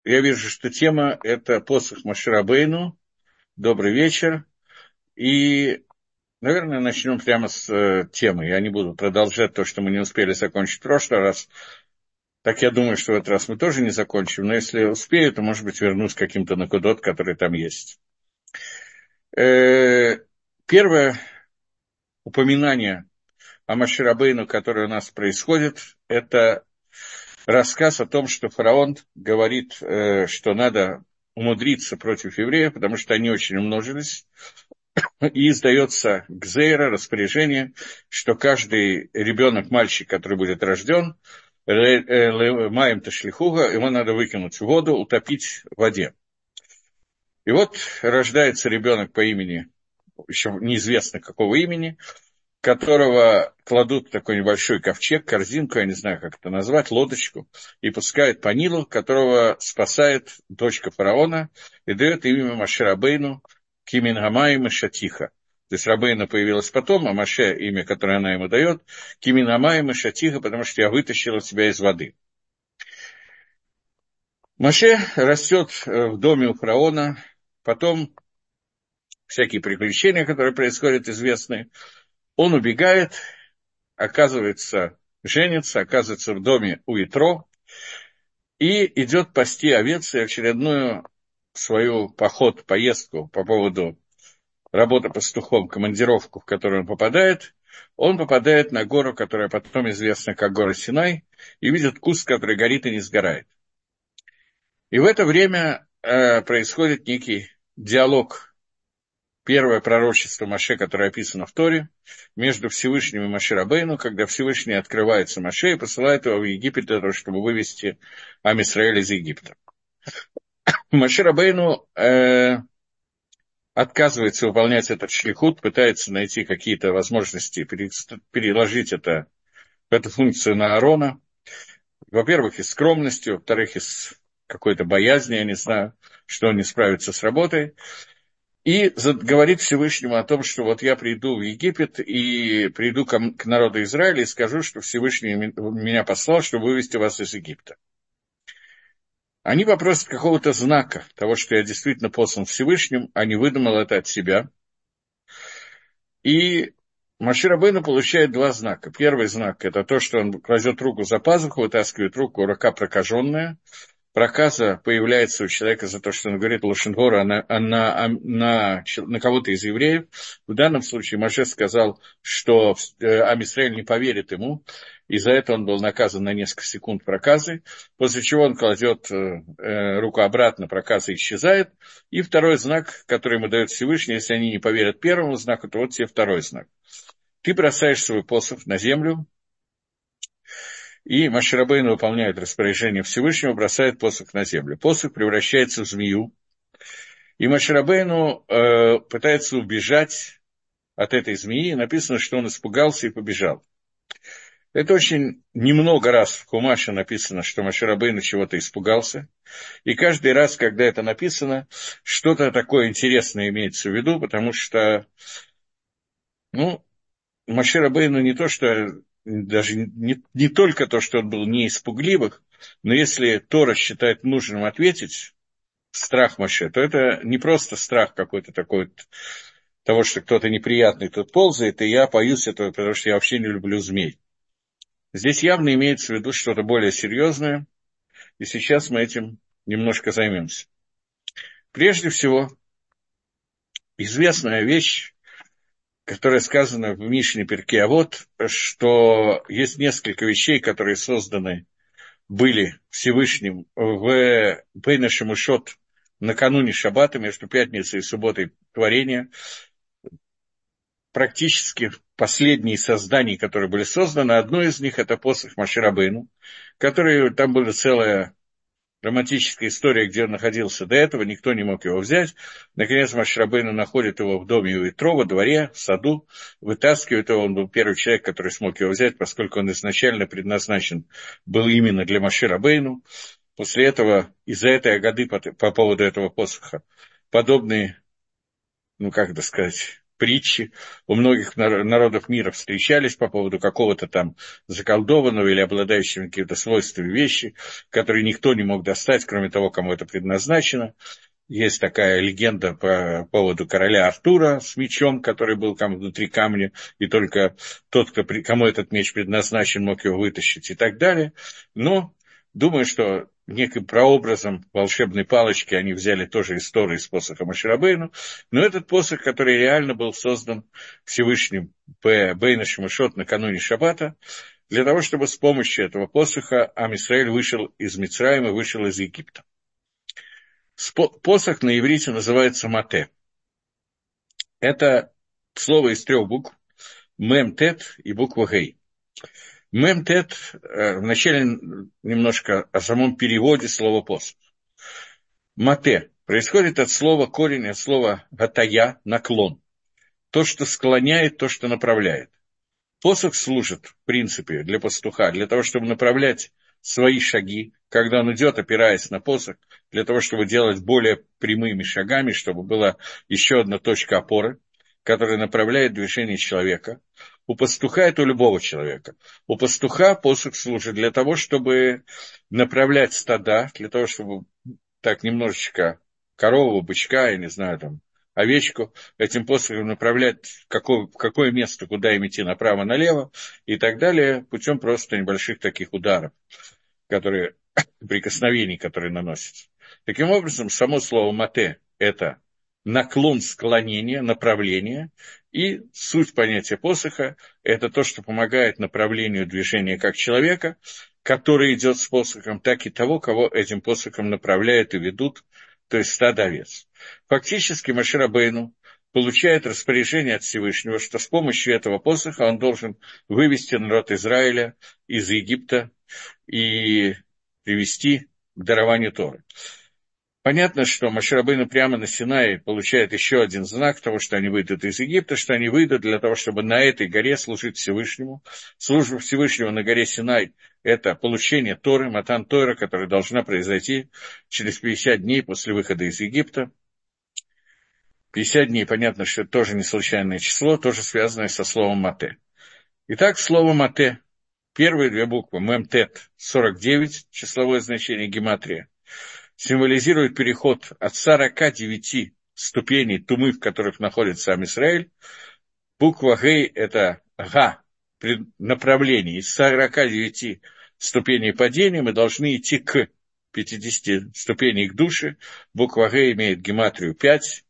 Я вижу, что тема – это посох Моше Рабейну. Добрый вечер. И, наверное, начнем прямо с темы. Я не буду продолжать то, что мы не успели закончить в прошлый раз. Так я думаю, что в этот раз мы тоже не закончим. Но если успею, то, может быть, вернусь к каким-то накудот, которые там есть. Первое упоминание о Моше Рабейну, которое у нас происходит, это рассказ о том, что фараон говорит, что надо умудриться против евреев, потому что они очень умножились, и издается гзейра, распоряжение, что каждый ребенок, мальчик, который будет рожден, маем ташлихуга, его надо выкинуть в воду, утопить в воде. И вот рождается ребенок по имени, еще неизвестно какого имени, которого кладут в такой небольшой ковчег, корзинку, я не знаю, как это назвать, лодочку, и пускают по Нилу, которого спасает дочка фараона, и дает имя Моше Рабейну Кимин Гамаим и Шатиха. То есть Рабейна появилась потом, а Моше, имя, которое она ему дает, Кимин Гамаим и Шатиха, потому что я вытащила тебя из воды. Моше растет в доме у фараона, потом всякие приключения, которые происходят, известные. Он убегает, оказывается, женится, оказывается в доме у Итро и идет пасти овец, и очередную свою поездку по поводу работы пастухом, командировку, в которую он попадает на гору, которая потом известна как гора Синай, и видит куст, который горит и не сгорает. И в это время происходит некий диалог. Первое пророчество Моше, которое описано в Торе, между Всевышним и Моше Рабейну, когда Всевышний открывается Моше и посылает его в Египет для того, чтобы вывести Ам Исраэль из Египта. Моше Рабейну отказывается выполнять этот шлихут, пытается найти какие-то возможности переложить эту функцию на Аарона. Во-первых, из скромности, во-вторых, из какой-то боязни, я не знаю, что он не справится с работой. И говорит Всевышнему о том, что вот я приду в Египет и приду к народу Израиля и скажу, что Всевышний меня послал, чтобы вывести вас из Египта. Они попросят какого-то знака того, что я действительно послан Всевышним, а не выдумал это от себя. И Моше Рабейну получает два знака. Первый знак – это то, что он кладет руку за пазуху, вытаскивает руку, рука прокаженная. Проказа появляется у человека за то, что он говорит лошен-гора на кого-то из евреев. В данном случае Моше сказал, что Ам Исраэль не поверит ему, и за это он был наказан на несколько секунд проказы, после чего он кладет руку обратно, проказа исчезает. И второй знак, который ему дает Всевышний, если они не поверят первому знаку, то вот тебе второй знак. Ты бросаешь свой посох на землю, и Моше Рабейну выполняет распоряжение Всевышнего, бросает посох на землю. Посох превращается в змею. И Моше Рабейну пытается убежать от этой змеи. Написано, что он испугался и побежал. Это очень немного раз в Хумаше написано, что Моше Рабейну чего-то испугался. И каждый раз, когда это написано, что-то такое интересное имеется в виду, потому что, Моше Рабейну не то, что даже не только то, что он был не из пугливых, но если Тора считает нужным ответить страх Моше, то это не просто страх какой-то такой, того, что кто-то неприятный тут ползает, и я боюсь этого, потому что я вообще не люблю змей. Здесь явно имеется в виду что-то более серьезное, и сейчас мы этим немножко займемся. Прежде всего, известная вещь, которая сказана в Мишне Перкей Авот, что есть несколько вещей, которые созданы были Всевышним в Бейне Шемушот накануне Шаббата, между пятницей и субботой творения. Практически последние создания, которые были созданы, одно из них – это посох Моше Рабейну, который, там была целая романтическая история, где он находился до этого, никто не мог его взять. Наконец Моше Рабейну находит его в доме у Итро, во дворе, в саду, вытаскивает его. Он был первый человек, который смог его взять, поскольку он изначально предназначен был именно для Моше Рабейну. После этого, из-за этой агады по поводу этого посоха, подобные, как это сказать, притчи у многих народов мира встречались по поводу какого-то там заколдованного или обладающего какими-то свойствами вещи, которые никто не мог достать, кроме того, кому это предназначено. Есть такая легенда по поводу короля Артура с мечом, который был там внутри камня, и только тот, кому этот меч предназначен, мог его вытащить и так далее. Но думаю, что неким прообразом волшебной палочки они взяли тоже из Торы, из посоха Моше Рабейну, но этот посох, который реально был создан Всевышним Бейна Шемешот накануне Шаббата, для того, чтобы с помощью этого посоха Ам Исраэль вышел из Мицраима, вышел из Египта. Посох на иврите называется мате. Это слово из 3 букв мем тет и буква гей. Мем тет, вначале немножко о самом переводе слова посох. Мате происходит от слова, корень от слова гатая, наклон. То, что склоняет, то, что направляет. Посох служит, в принципе, для пастуха, для того, чтобы направлять свои шаги, когда он идет, опираясь на посох, для того, чтобы делать более прямыми шагами, чтобы была еще одна точка опоры, которая направляет движение человека. У пастуха это у любого человека. У пастуха посох служит для того, чтобы направлять стада, для того, чтобы так немножечко корову, бычка, я не знаю, там, овечку, этим посохом направлять в какое место, куда им идти, направо-налево и так далее, путем просто небольших таких ударов, которые, прикосновений, которые наносятся. Таким образом, само слово «мате» – это наклон, склонение, направление, и суть понятия посоха – это то, что помогает направлению движения как человека, который идет с посохом, так и того, кого этим посохом направляют и ведут, то есть стадо овец. Фактически Моше Рабейну получает распоряжение от Всевышнего, что с помощью этого посоха он должен вывести народ Израиля из Египта и привести к дарованию Торы. Понятно, что Моше Рабейну прямо на Синае получает еще один знак того, что они выйдут из Египта, что они выйдут для того, чтобы на этой горе служить Всевышнему. Служба Всевышнего на горе Синай – это получение Торы, Матан Тора, которая должна произойти через 50 дней после выхода из Египта. 50 дней, понятно, что это тоже не случайное число, тоже связанное со словом «мате». Итак, слово «мате», первые 2 буквы, мемтет, 49, числовое значение гематрия, символизирует переход от 49 ступеней тумы, в которых находится Ам Исраэль. Буква Гей – это Га, направление. Из 49 ступеней падения мы должны идти к 50 ступеней к душе. Буква Гей имеет гематрию 5.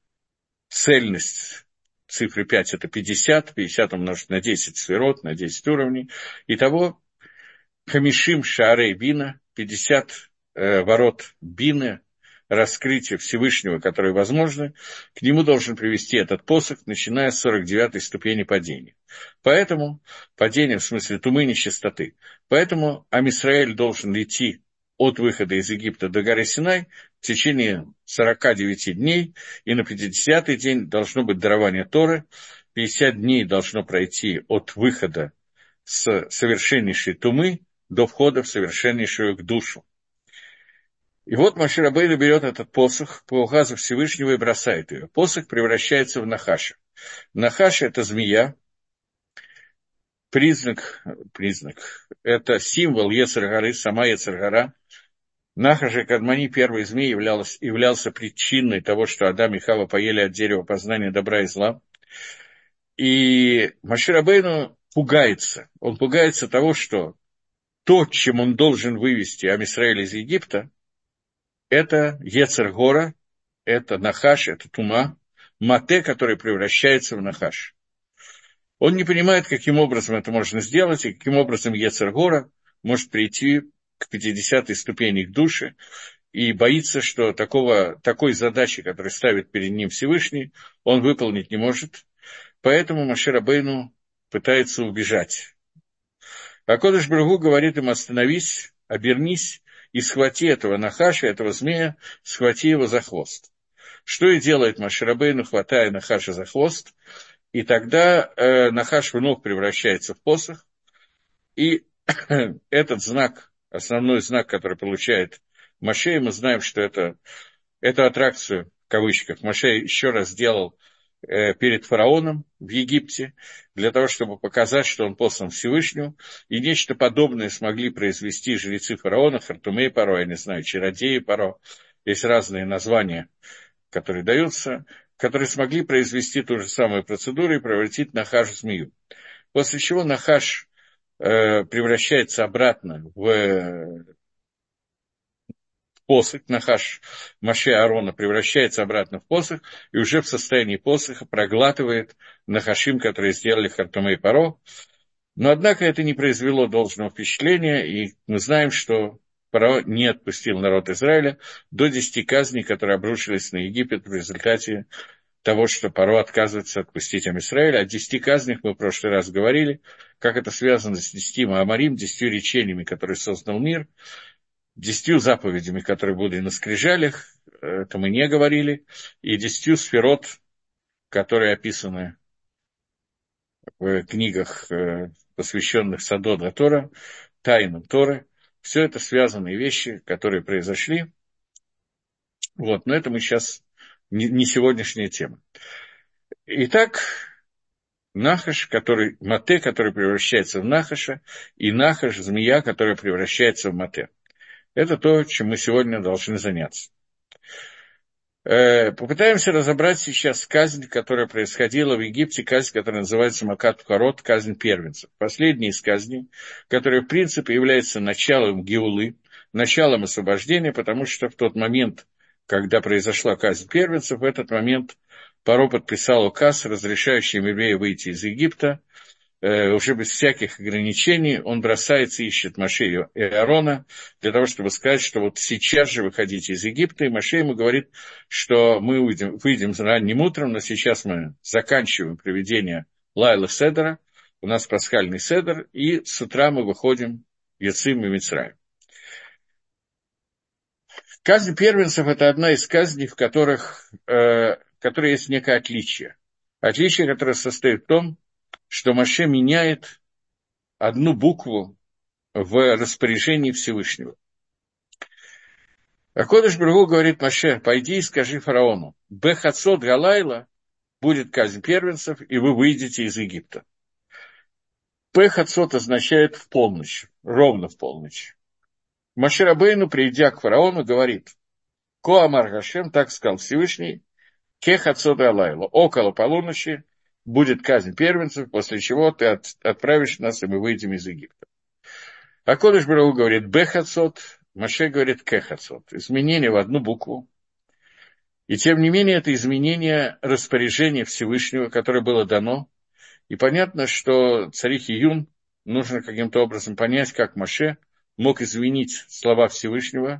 Цельность цифры 5 – это 50. 50 умножить на 10 сферот, на 10 уровней. Итого Хамишим Шаарей Бина, 50 ворот Бины, раскрытие Всевышнего, которые возможны, к нему должен привести этот посох, начиная с 49-й ступени падения. Поэтому, падение в смысле тумы нечистоты, поэтому Ам Исраэль должен идти от выхода из Египта до горы Синай в течение 49 дней, и на 50-й день должно быть дарование Торы, 50 дней должно пройти от выхода с совершеннейшей тумы до входа в совершеннейшую к душу. И вот Моше Рабейну берет этот посох по указу Всевышнего и бросает ее. Посох превращается в нахаша. Нахаша – это змея, признак, это символ Ецер-горы, сама Ецер-гора. Нахаша Кадмани, первый змей, являлся причиной того, что Адам и Хава поели от дерева познания добра и зла. И Моше Рабейну пугается. Он пугается того, что то, чем он должен вывести Ам Исраэль из Египта, это Ецер-гора, это нахаш, это тума, мате, который превращается в нахаш. Он не понимает, каким образом это можно сделать, и каким образом Ецер-гора может прийти к 50-й ступени к душе, и боится, что такой задачи, которую ставит перед ним Всевышний, он выполнить не может. Поэтому Моше Рабейну пытается убежать. А Кодеш Барух Ху говорит им: остановись, обернись и схвати этого нахаша, этого змея, схвати его за хвост. Что и делает Моше Рабейну, хватая нахаша за хвост, и тогда нахаш вновь превращается в посох, и этот знак, основной знак, который получает Моше, мы знаем, что это аттракцию, в кавычках, Моше еще раз сделал перед фараоном в Египте, для того, чтобы показать, что он послан Всевышнему, и нечто подобное смогли произвести жрецы фараона, Хартумей Паро, я не знаю, чародеи Паро, есть разные названия, которые даются, которые смогли произвести ту же самую процедуру и превратить Нахаш в змею. После чего Нахаш превращается обратно в посох, Нахаш Моше Аарона превращается обратно в посох, и уже в состоянии посоха проглатывает Нахашим, которые сделали Хартуме и Паро. Но, однако, это не произвело должного впечатления, и мы знаем, что Паро не отпустил народ Израиля до 10 казней, которые обрушились на Египет в результате того, что Паро отказывается отпустить Израиля. О 10 казнях мы в прошлый раз говорили, как это связано с 10 Маамарим, 10 речениями, которые создал мир, 10 заповедями, которые были на скрижалях, это мы не говорили, и 10 сферот, которые описаны в книгах, посвященных Садот Тора, тайнам Торы. Все это связанные вещи, которые произошли. Вот, но это мы сейчас не сегодняшняя тема. Итак, Нахаш, Мате, который превращается в Нахаша, и Нахаш, змея, которая превращается в Мате. Это то, чем мы сегодня должны заняться. Попытаемся разобрать сейчас казнь, которая происходила в Египте, казнь, которая называется Макат Пхарот, казнь первенцев. Последняя из казней, которая, в принципе, является началом Геулы, началом освобождения, потому что в тот момент, когда произошла казнь первенцев, в этот момент Паро подписал указ, разрешающий евреям выйти из Египта, уже без всяких ограничений, он бросается, ищет Моше и Аарона, для того, чтобы сказать, что вот сейчас же выходите из Египта, и Моше ему говорит, что мы выйдем ранним утром, но сейчас мы заканчиваем приведение Лайла Седера, у нас пасхальный Седер, и с утра мы выходим Яцим и Мицраим. Казнь первенцев – это одна из казней, в которых есть некое отличие. Отличие, которое состоит в том, что Моше меняет одну букву в распоряжении Всевышнего. Акодыш Барух Ху говорит Моше: пойди и скажи фараону, Бехацот Галайла будет казнь первенцев, и вы выйдете из Египта. Бехацот означает в полночь, ровно в полночь. Моше Рабейну, придя к фараону, говорит: Ко Амар Гашем, так сказал Всевышний, Кехацот Галайла, около полуночи будет казнь первенцев, после чего ты отправишь нас, и мы выйдем из Египта. Акодыш Барух Ху говорит Бехацот, Моше говорит Кехацот. Изменение в одну букву. И тем не менее, это изменение распоряжения Всевышнего, которое было дано. И понятно, что царихе Юн нужно каким-то образом понять, как Моше мог изменить слова Всевышнего,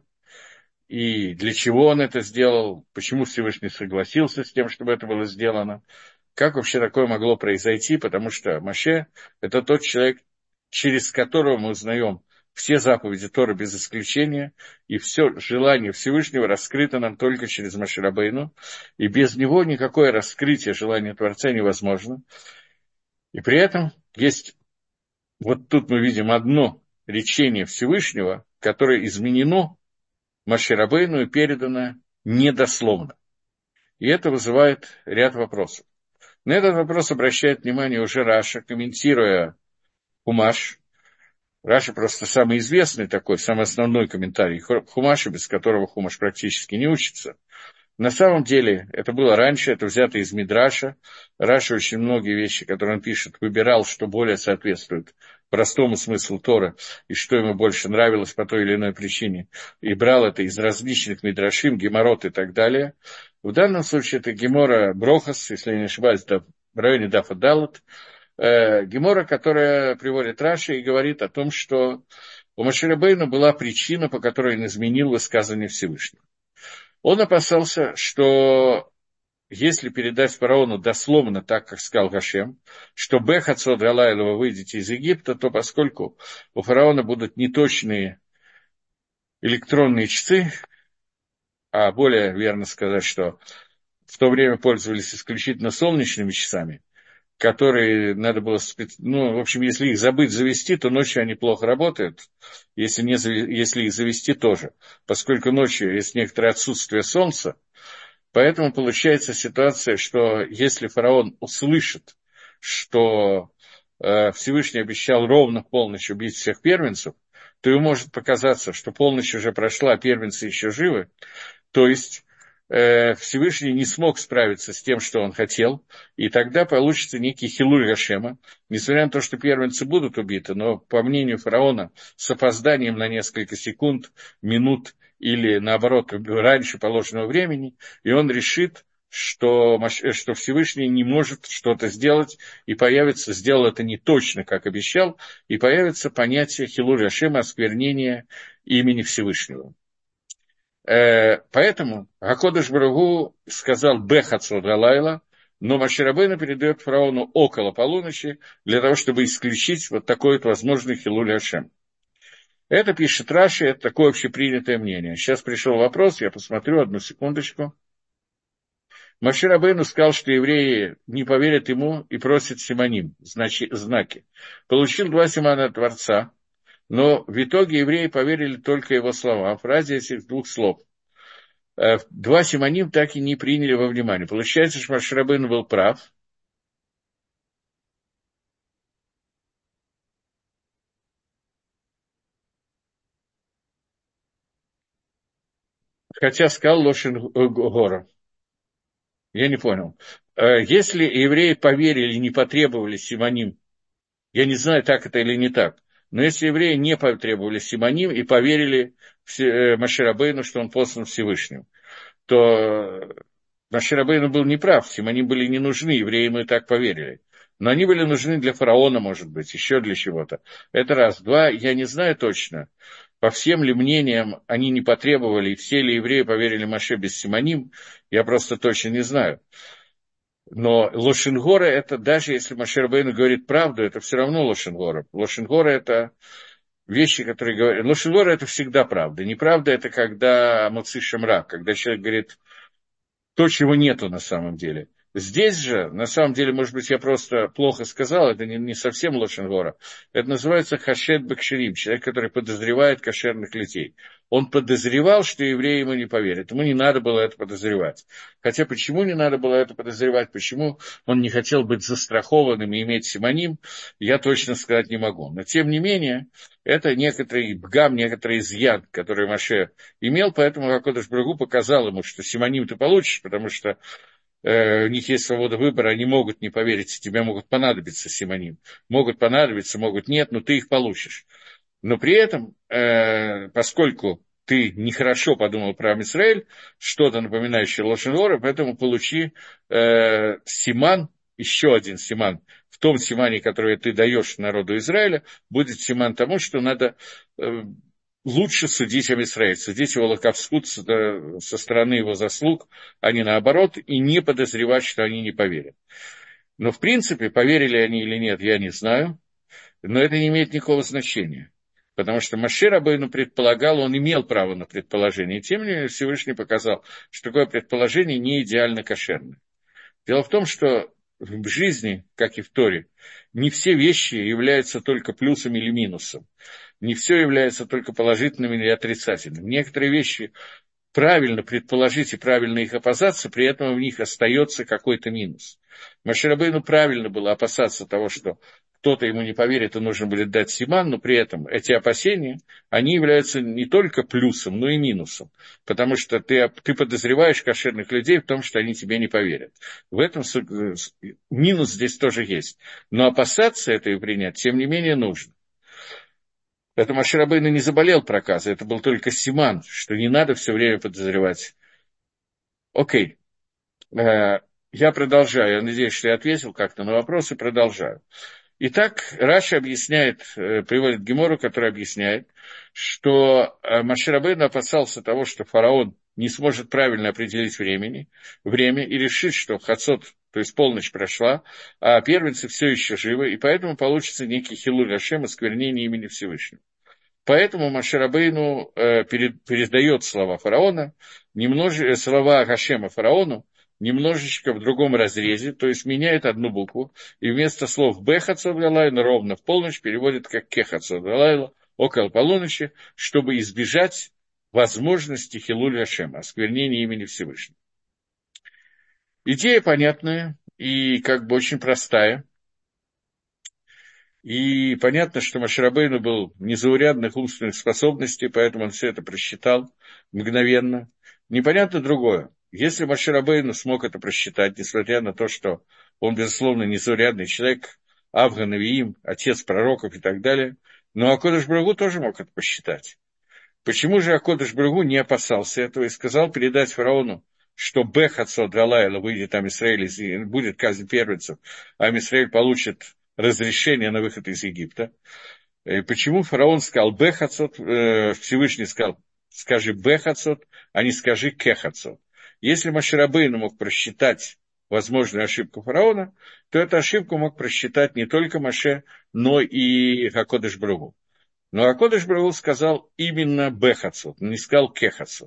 и для чего он это сделал, почему Всевышний согласился с тем, чтобы это было сделано. Как вообще такое могло произойти, потому что Моше – это тот человек, через которого мы узнаем все заповеди Торы без исключения, и все желание Всевышнего раскрыто нам только через Моше Рабейну, и без него никакое раскрытие желания Творца невозможно. И при этом есть, вот тут мы видим одно речение Всевышнего, которое изменено Моше Рабейну и передано недословно. И это вызывает ряд вопросов. На этот вопрос обращает внимание уже Раша, комментируя Хумаш. Раша просто самый известный такой, самый основной комментарий Хумаша, без которого Хумаш практически не учится. На самом деле, это было раньше, это взято из Мидраша. Раша очень многие вещи, которые он пишет, выбирал, что более соответствует простому смыслу Тора, и что ему больше нравилось по той или иной причине, и брал это из различных Мидрашим, Геморот и так далее. В данном случае это Гемора Брохас, если я не ошибаюсь, в районе Дафа Далат, Гемора, которая приводит Раши и говорит о том, что у Моше Рабейну была причина, по которой он изменил высказывание Всевышнего. Он опасался, что если передать фараону дословно так, как сказал Гашем, что Бехацот Галайла вы выйдете из Египта, то поскольку у фараона будут неточные электронные часы, а более верно сказать, что в то время пользовались исключительно солнечными часами, которые надо было... в общем, если их забыть завести, то ночью они плохо работают, если их завести тоже. Поскольку ночью есть некоторое отсутствие солнца, Поэтому получается ситуация, что если фараон услышит, что Всевышний обещал ровно в полночь убить всех первенцев, то ему может показаться, что полночь уже прошла, а первенцы еще живы, то есть Всевышний не смог справиться с тем, что он хотел, и тогда получится некий хилуль Гашема. Несмотря на то, что первенцы будут убиты, но, по мнению фараона, с опозданием на несколько секунд, минут или, наоборот, раньше положенного времени, и он решит, что Всевышний не может что-то сделать, и появится, сделал это не точно, как обещал, и появится понятие хилуль Гашема, осквернения имени Всевышнего. Поэтому Акодыш Баругу сказал «Бехацод Галайла», но Моше Рабейну передает фараону около полуночи для того, чтобы исключить вот такой вот возможный хилуль Ашем. Это пишет Раши, это такое общепринятое мнение. Сейчас пришел вопрос, я посмотрю, одну секундочку. Моше Рабейну сказал, что евреи не поверят ему и просят симоним, знаки. Получил 2 симона от Творца, но в итоге евреи поверили только его словам. Фразе этих 2 слов. 2 симоним так и не приняли во внимание. Получается, что Моше Рабейну был прав. Хотя сказал Лошен Гора. Я не понял. Если евреи поверили и не потребовали симоним, я не знаю, так это или не так, но если евреи не потребовали симоним и поверили Моше Рабейну, что он послан Всевышним, то Моше Рабейну был неправ, симоним были не нужны, евреи ему и так поверили. Но они были нужны для фараона, может быть, еще для чего-то. Это раз. 2, я не знаю точно, по всем ли мнениям они не потребовали, и все ли евреи поверили Моше без симоним, я просто точно не знаю. Но Лошенгора, это даже если Моше Рабейну говорит правду, это все равно Лошенгора. Лошенгора – это вещи, которые говорят. Лошенгора – это всегда правда. Неправда – это когда Муци Шемра, когда человек говорит то, чего нету на самом деле. Здесь же, на самом деле, может быть, я просто плохо сказал, это не совсем Лошен Гора. Это называется хашед бакширим, человек, который подозревает кошерных людей. Он подозревал, что евреи ему не поверят. Ему не надо было это подозревать. Хотя почему не надо было это подозревать, почему он не хотел быть застрахованным и иметь симоним, я точно сказать не могу. Но, тем не менее, это некоторый бгам, некоторый изъян, который Моше имел, поэтому Акодыш Барух Ху показал ему, что симоним ты получишь, потому что у них есть свобода выбора, они могут не поверить, тебе могут понадобиться симоним. Могут понадобиться, могут нет, но ты их получишь. Но при этом, поскольку ты нехорошо подумал про Ам-Исраэль, что-то напоминающее Лошен Гора, поэтому получи симан, еще один симан. В том симане, который ты даешь народу Израиля, будет симан тому, что надо лучше судить Ам-Исраэль, судить его лакавскут со стороны его заслуг, а не наоборот, и не подозревать, что они не поверят. Но, в принципе, поверили они или нет, я не знаю, но это не имеет никакого значения. Потому что Моше Рабейну предполагал, он имел право на предположение, и тем не менее Всевышний показал, что такое предположение не идеально кошерное. Дело в том, что в жизни, как и в Торе, не все вещи являются только плюсом или минусом. Не все является только положительным или отрицательным. Некоторые вещи правильно предположить и правильно их опасаться, при этом в них остается какой-то минус. Моше Рабейну правильно было опасаться того, что кто-то ему не поверит и нужно будет дать симан, но при этом эти опасения, они являются не только плюсом, но и минусом, потому что ты подозреваешь кошерных людей в том, что они тебе не поверят. В этом минус здесь тоже есть, но опасаться этого и принять, тем не менее, нужно. Поэтому Моше Рабейну не заболел проказой, это был только симан, что не надо все время подозревать. Окей, я продолжаю, я надеюсь, что я ответил как-то на вопрос и продолжаю. Итак, Раши объясняет, приводит Гемору, который объясняет, что Моше Рабейну опасался того, что фараон не сможет правильно определить время и решит, что Хацот, то есть полночь прошла, а первенцы все еще живы, и поэтому получится некий хилуль Ашем, осквернение имени Всевышнего. Поэтому Моше Рабейну передает слова фараона, слова Хашема фараону, немножечко в другом разрезе, то есть меняет одну букву, и вместо слов «бехацод галайла» ровно в полночь переводит как «кехацод галайла» около полуночи, чтобы избежать возможности хилуль Ашема, осквернения имени Всевышнего. Идея понятная и как бы очень простая. И понятно, что Моше Рабейну был незаурядных умственных способностей, поэтому он все это просчитал мгновенно. Непонятно другое. Если Моше Рабейну смог это просчитать, несмотря на то, что он, безусловно, незаурядный человек, Авга Навиим, отец пророков и так далее, но Акодыш Барух Ху тоже мог это посчитать. Почему же Акодыш Барух Ху не опасался этого и сказал передать фараону, что Бех отцот Галайла выйдет Амисраэль, будет казнь первенцев, а Амисраэль получит разрешение на выход из Египта? И почему фараон сказал Бех отцот, Всевышний сказал, скажи Бех отцот, а не скажи Кех отцот? Если Моше Рабейну мог просчитать возможную ошибку фараона, то эту ошибку мог просчитать не только Моше, но и Акодыш Барух Ху. Но Акодыш Барух Ху сказал именно Бехацот, не сказал Кехацот.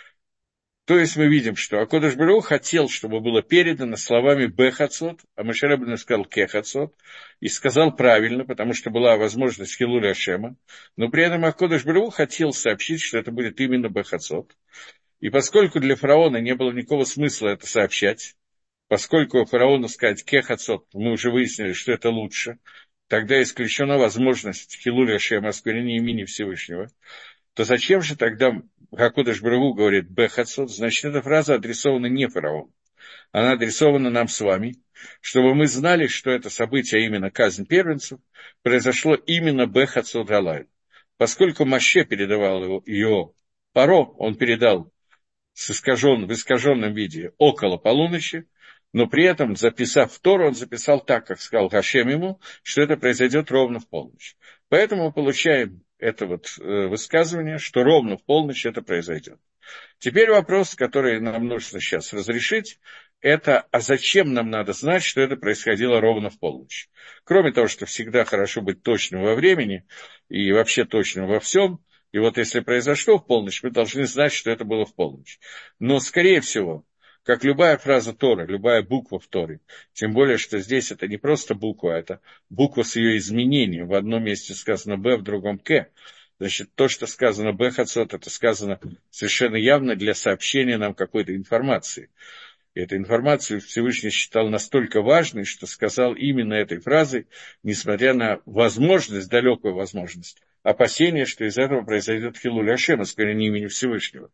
То есть мы видим, что Акодыш Барух Ху хотел, чтобы было передано словами Бехацот, а Моше Рабейну сказал Кехацот, и сказал правильно, потому что была возможность Хилуля Ашема, но при этом Акодыш Барух Ху хотел сообщить, что это будет именно Бехацот. И поскольку для фараона не было никакого смысла это сообщать, поскольку фараону сказать Кехацот, мы уже выяснили, что это лучше, тогда исключена возможность Хилуля Шема, осквернения имени Всевышнего, то зачем же тогда Акодыш Барух Ху говорит Бехацот? Значит, эта фраза адресована не фараону. Она адресована нам с вами, чтобы мы знали, что это событие, а именно казнь первенцев, произошло именно Бехацот Галай. Поскольку Моше передавал ее Паро, он передал в искаженном виде около полуночи, но при этом, записав Тору, он записал так, как сказал Хашем ему, что это произойдет ровно в полночь. Поэтому мы получаем это высказывание, что ровно в полночь это произойдет. Теперь вопрос, который нам нужно сейчас разрешить, это, а зачем нам надо знать, что это происходило ровно в полночь? Кроме того, что всегда хорошо быть точным во времени и вообще точным во всем, и вот если произошло в полночь, мы должны знать, что это было в полночь. Но, скорее всего, как любая фраза Торы, любая буква в Торе, тем более, что здесь это не просто буква, это буква с ее изменением. В одном месте сказано «Б», в другом «К». Значит, то, что сказано «Бехацот», это сказано совершенно явно для сообщения нам какой-то информации. И эту информацию Всевышний считал настолько важной, что сказал именно этой фразой, несмотря на возможность, далекую возможность, опасения, что из этого произойдет Хилуль Ашем, осквернение имени Всевышнего.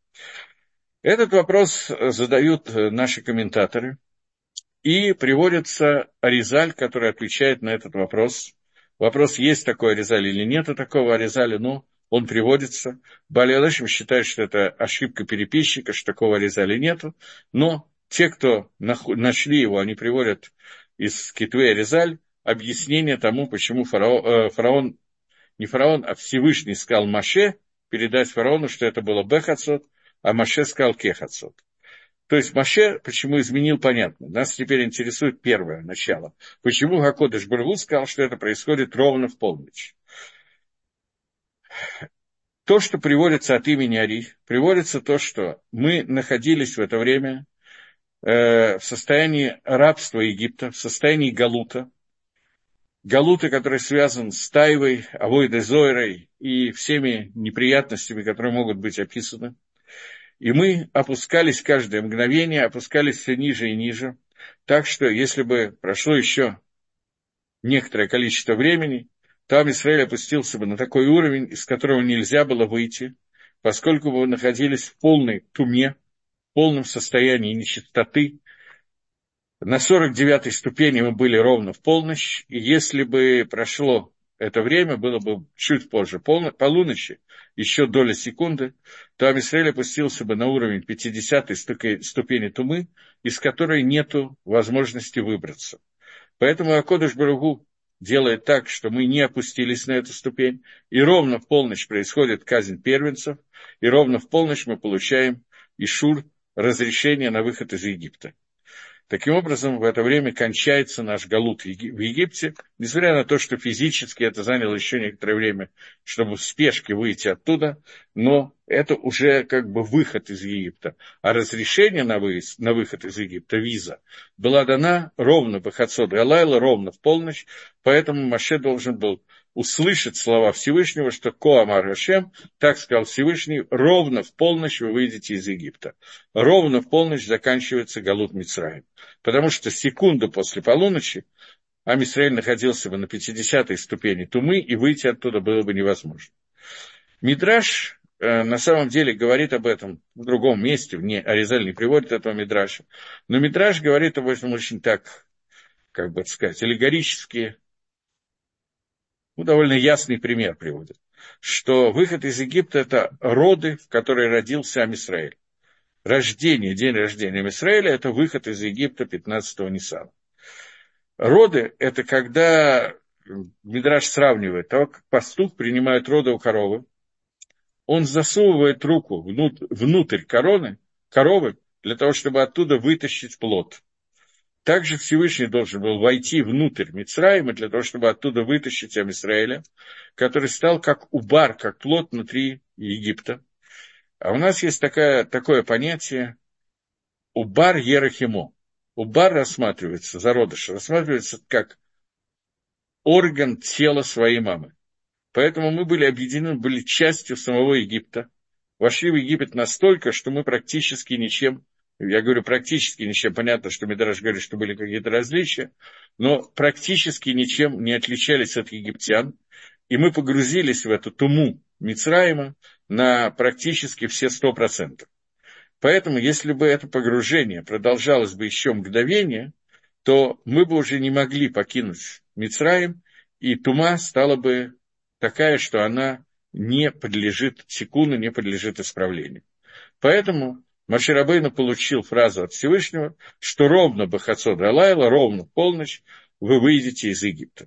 Этот вопрос задают наши комментаторы, и приводится Аризаль, который отвечает на этот вопрос. Вопрос, есть такой Аризаль или нет такого Аризаля, но он приводится. Бааль Алешем считает, что это ошибка переписчика, что такого Аризаля нету, но те, кто нашли его, они приводят из Китвей Аризаль объяснение тому, почему фараон, не фараон, а Всевышний сказал Моше передать фараону, что это было Бехацот, а Моше сказал Кехацот. То есть Моше, почему изменил, понятно. Нас теперь интересует первое начало. Почему Акодыш Барух Ху сказал, что это происходит ровно в полночь? То, что приводится от имени Ари, приводится то, что мы находились в это время в состоянии рабства Египта, в состоянии галута. Галута, который связан с Тайвой, Авойдой Зойрой и всеми неприятностями, которые могут быть описаны. И мы опускались каждое мгновение, опускались все ниже и ниже. Так что, если бы прошло еще некоторое количество времени, там Израиль опустился бы на такой уровень, из которого нельзя было выйти, поскольку мы находились в полной туме, в полном состоянии нечистоты. На 49-й ступени мы были ровно в полночь, и если бы прошло это время, было бы чуть позже полуночи, еще доля секунды, то Ам-Исраэль опустился бы на уровень 50-й ступени тумы, из которой нет возможности выбраться. Поэтому Акодыш Барух Ху делает так, что мы не опустились на эту ступень, и ровно в полночь происходит казнь первенцев, и ровно в полночь мы получаем ишур, разрешение на выход из Египта. Таким образом, в это время кончается наш галут в Египте, несмотря на то, что физически это заняло еще некоторое время, чтобы в спешке выйти оттуда, но это уже как бы выход из Египта. А разрешение на выход из Египта, виза, была дана ровно в Бехацот Галайла, ровно в полночь, поэтому Моше должен был услышит слова Всевышнего, что Коамар Хашем, так сказал Всевышний, ровно в полночь вы выйдете из Египта. Ровно в полночь заканчивается Галут Мицраим. Потому что секунду после полуночи Ам-Исраэль находился бы на 50-й ступени Тумы, и выйти оттуда было бы невозможно. Мидраш на самом деле говорит об этом в другом месте, Аризаль не приводит этого Мидраша, но Мидраш говорит об этом очень так, как бы сказать, аллегорически, довольно ясный пример приводит, что выход из Египта – это роды, в которые родился Ам-Исраэль. День рождения Ам-Исраэля – это выход из Египта 15-го Ниссана. Роды – это когда Мидраш сравнивает того, как пастух принимает роды у коровы, он засовывает руку внутрь коровы для того, чтобы оттуда вытащить плод. Также Всевышний должен был войти внутрь Мицраима для того, чтобы оттуда вытащить Ам-Исраэля, который стал как убар, как плод внутри Египта. А у нас есть такое понятие убар ерахимо. Убар рассматривается, зародыш, рассматривается как орган тела своей мамы. Поэтому мы были объединены, были частью самого Египта. Вошли в Египет настолько, что мы практически ничем, я говорю практически ничем, понятно, что Мидраш говорит, что были какие-то различия, но практически ничем не отличались от египтян. И мы погрузились в эту туму Мицраима на практически все 100%. Поэтому, если бы это погружение продолжалось бы еще мгновение, то мы бы уже не могли покинуть Мицраим, и тума стала бы такая, что она не подлежит тикуну, не подлежит исправлению. Поэтому Моше Рабейну получил фразу от Всевышнего, что ровно бахацот алайла, ровно в полночь вы выйдете из Египта.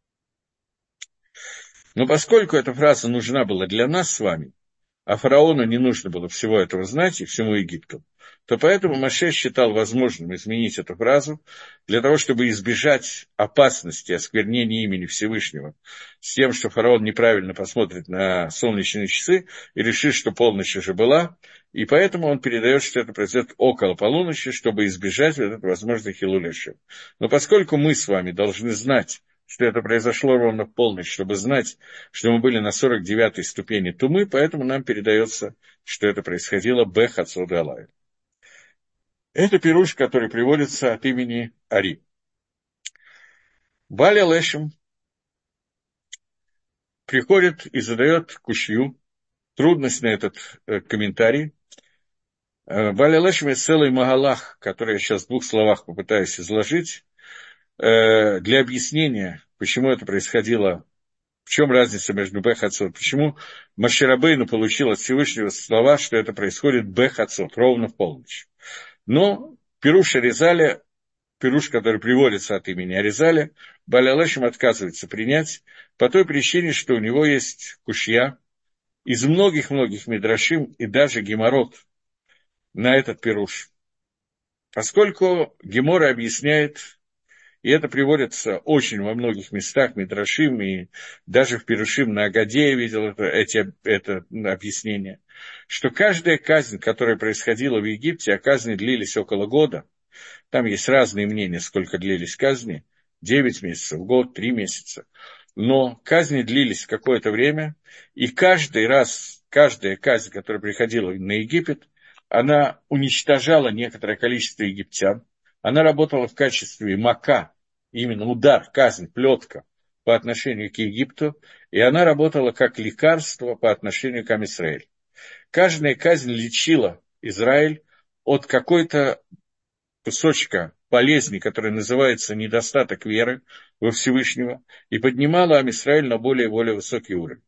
Но поскольку эта фраза нужна была для нас с вами, а фараону не нужно было всего этого знать и всему Египту, то поэтому Моше считал возможным изменить эту фразу для того, чтобы избежать опасности осквернения имени Всевышнего с тем, что фараон неправильно посмотрит на солнечные часы и решит, что полночь уже была, и поэтому он передает, что это произойдет около полуночи, чтобы избежать вот этого возможного хилуля шем. Но поскольку мы с вами должны знать, что это произошло ровно в полночь, чтобы знать, что мы были на 49-й ступени Тумы, поэтому нам передается, что это происходило бехацот алайла. Это пируш, который приводится от имени Ари. Баля Лешем приходит и задает кушью, трудность на этот комментарий. Баля Лешем – это целый магалах, который я сейчас в двух словах попытаюсь изложить, для объяснения, почему это происходило, в чем разница между бехацот, почему Моше Рабейну получил от Всевышнего слова, что это происходит бехацот, ровно в полночь. Но пируш Аризаля, пируш, который приводится от имени Аризаля, Баля Лешем отказывается принять по той причине, что у него есть кушья из многих-многих мидрашим и даже геморрот на этот пируш. Поскольку Гемора объясняет, и это приводится очень во многих местах мидрашим, и даже в пирушим на Агаде я видел это объяснение, что каждая казнь, которая происходила в Египте, а казни длились около года, там есть разные мнения, сколько длились казни, 9 месяцев, год, 3 месяца, но казни длились какое-то время, и каждый раз, каждая казнь, которая приходила на Египет, она уничтожала некоторое количество египтян, она работала в качестве мака, именно удар, казнь, плетка по отношению к Египту, и она работала как лекарство по отношению к Ам-Исраэль. Каждая казнь лечила Израиль от какой-то кусочка болезни, которая называется недостаток веры во Всевышнего, и поднимала Ам-Исраэль на более высокий уровень.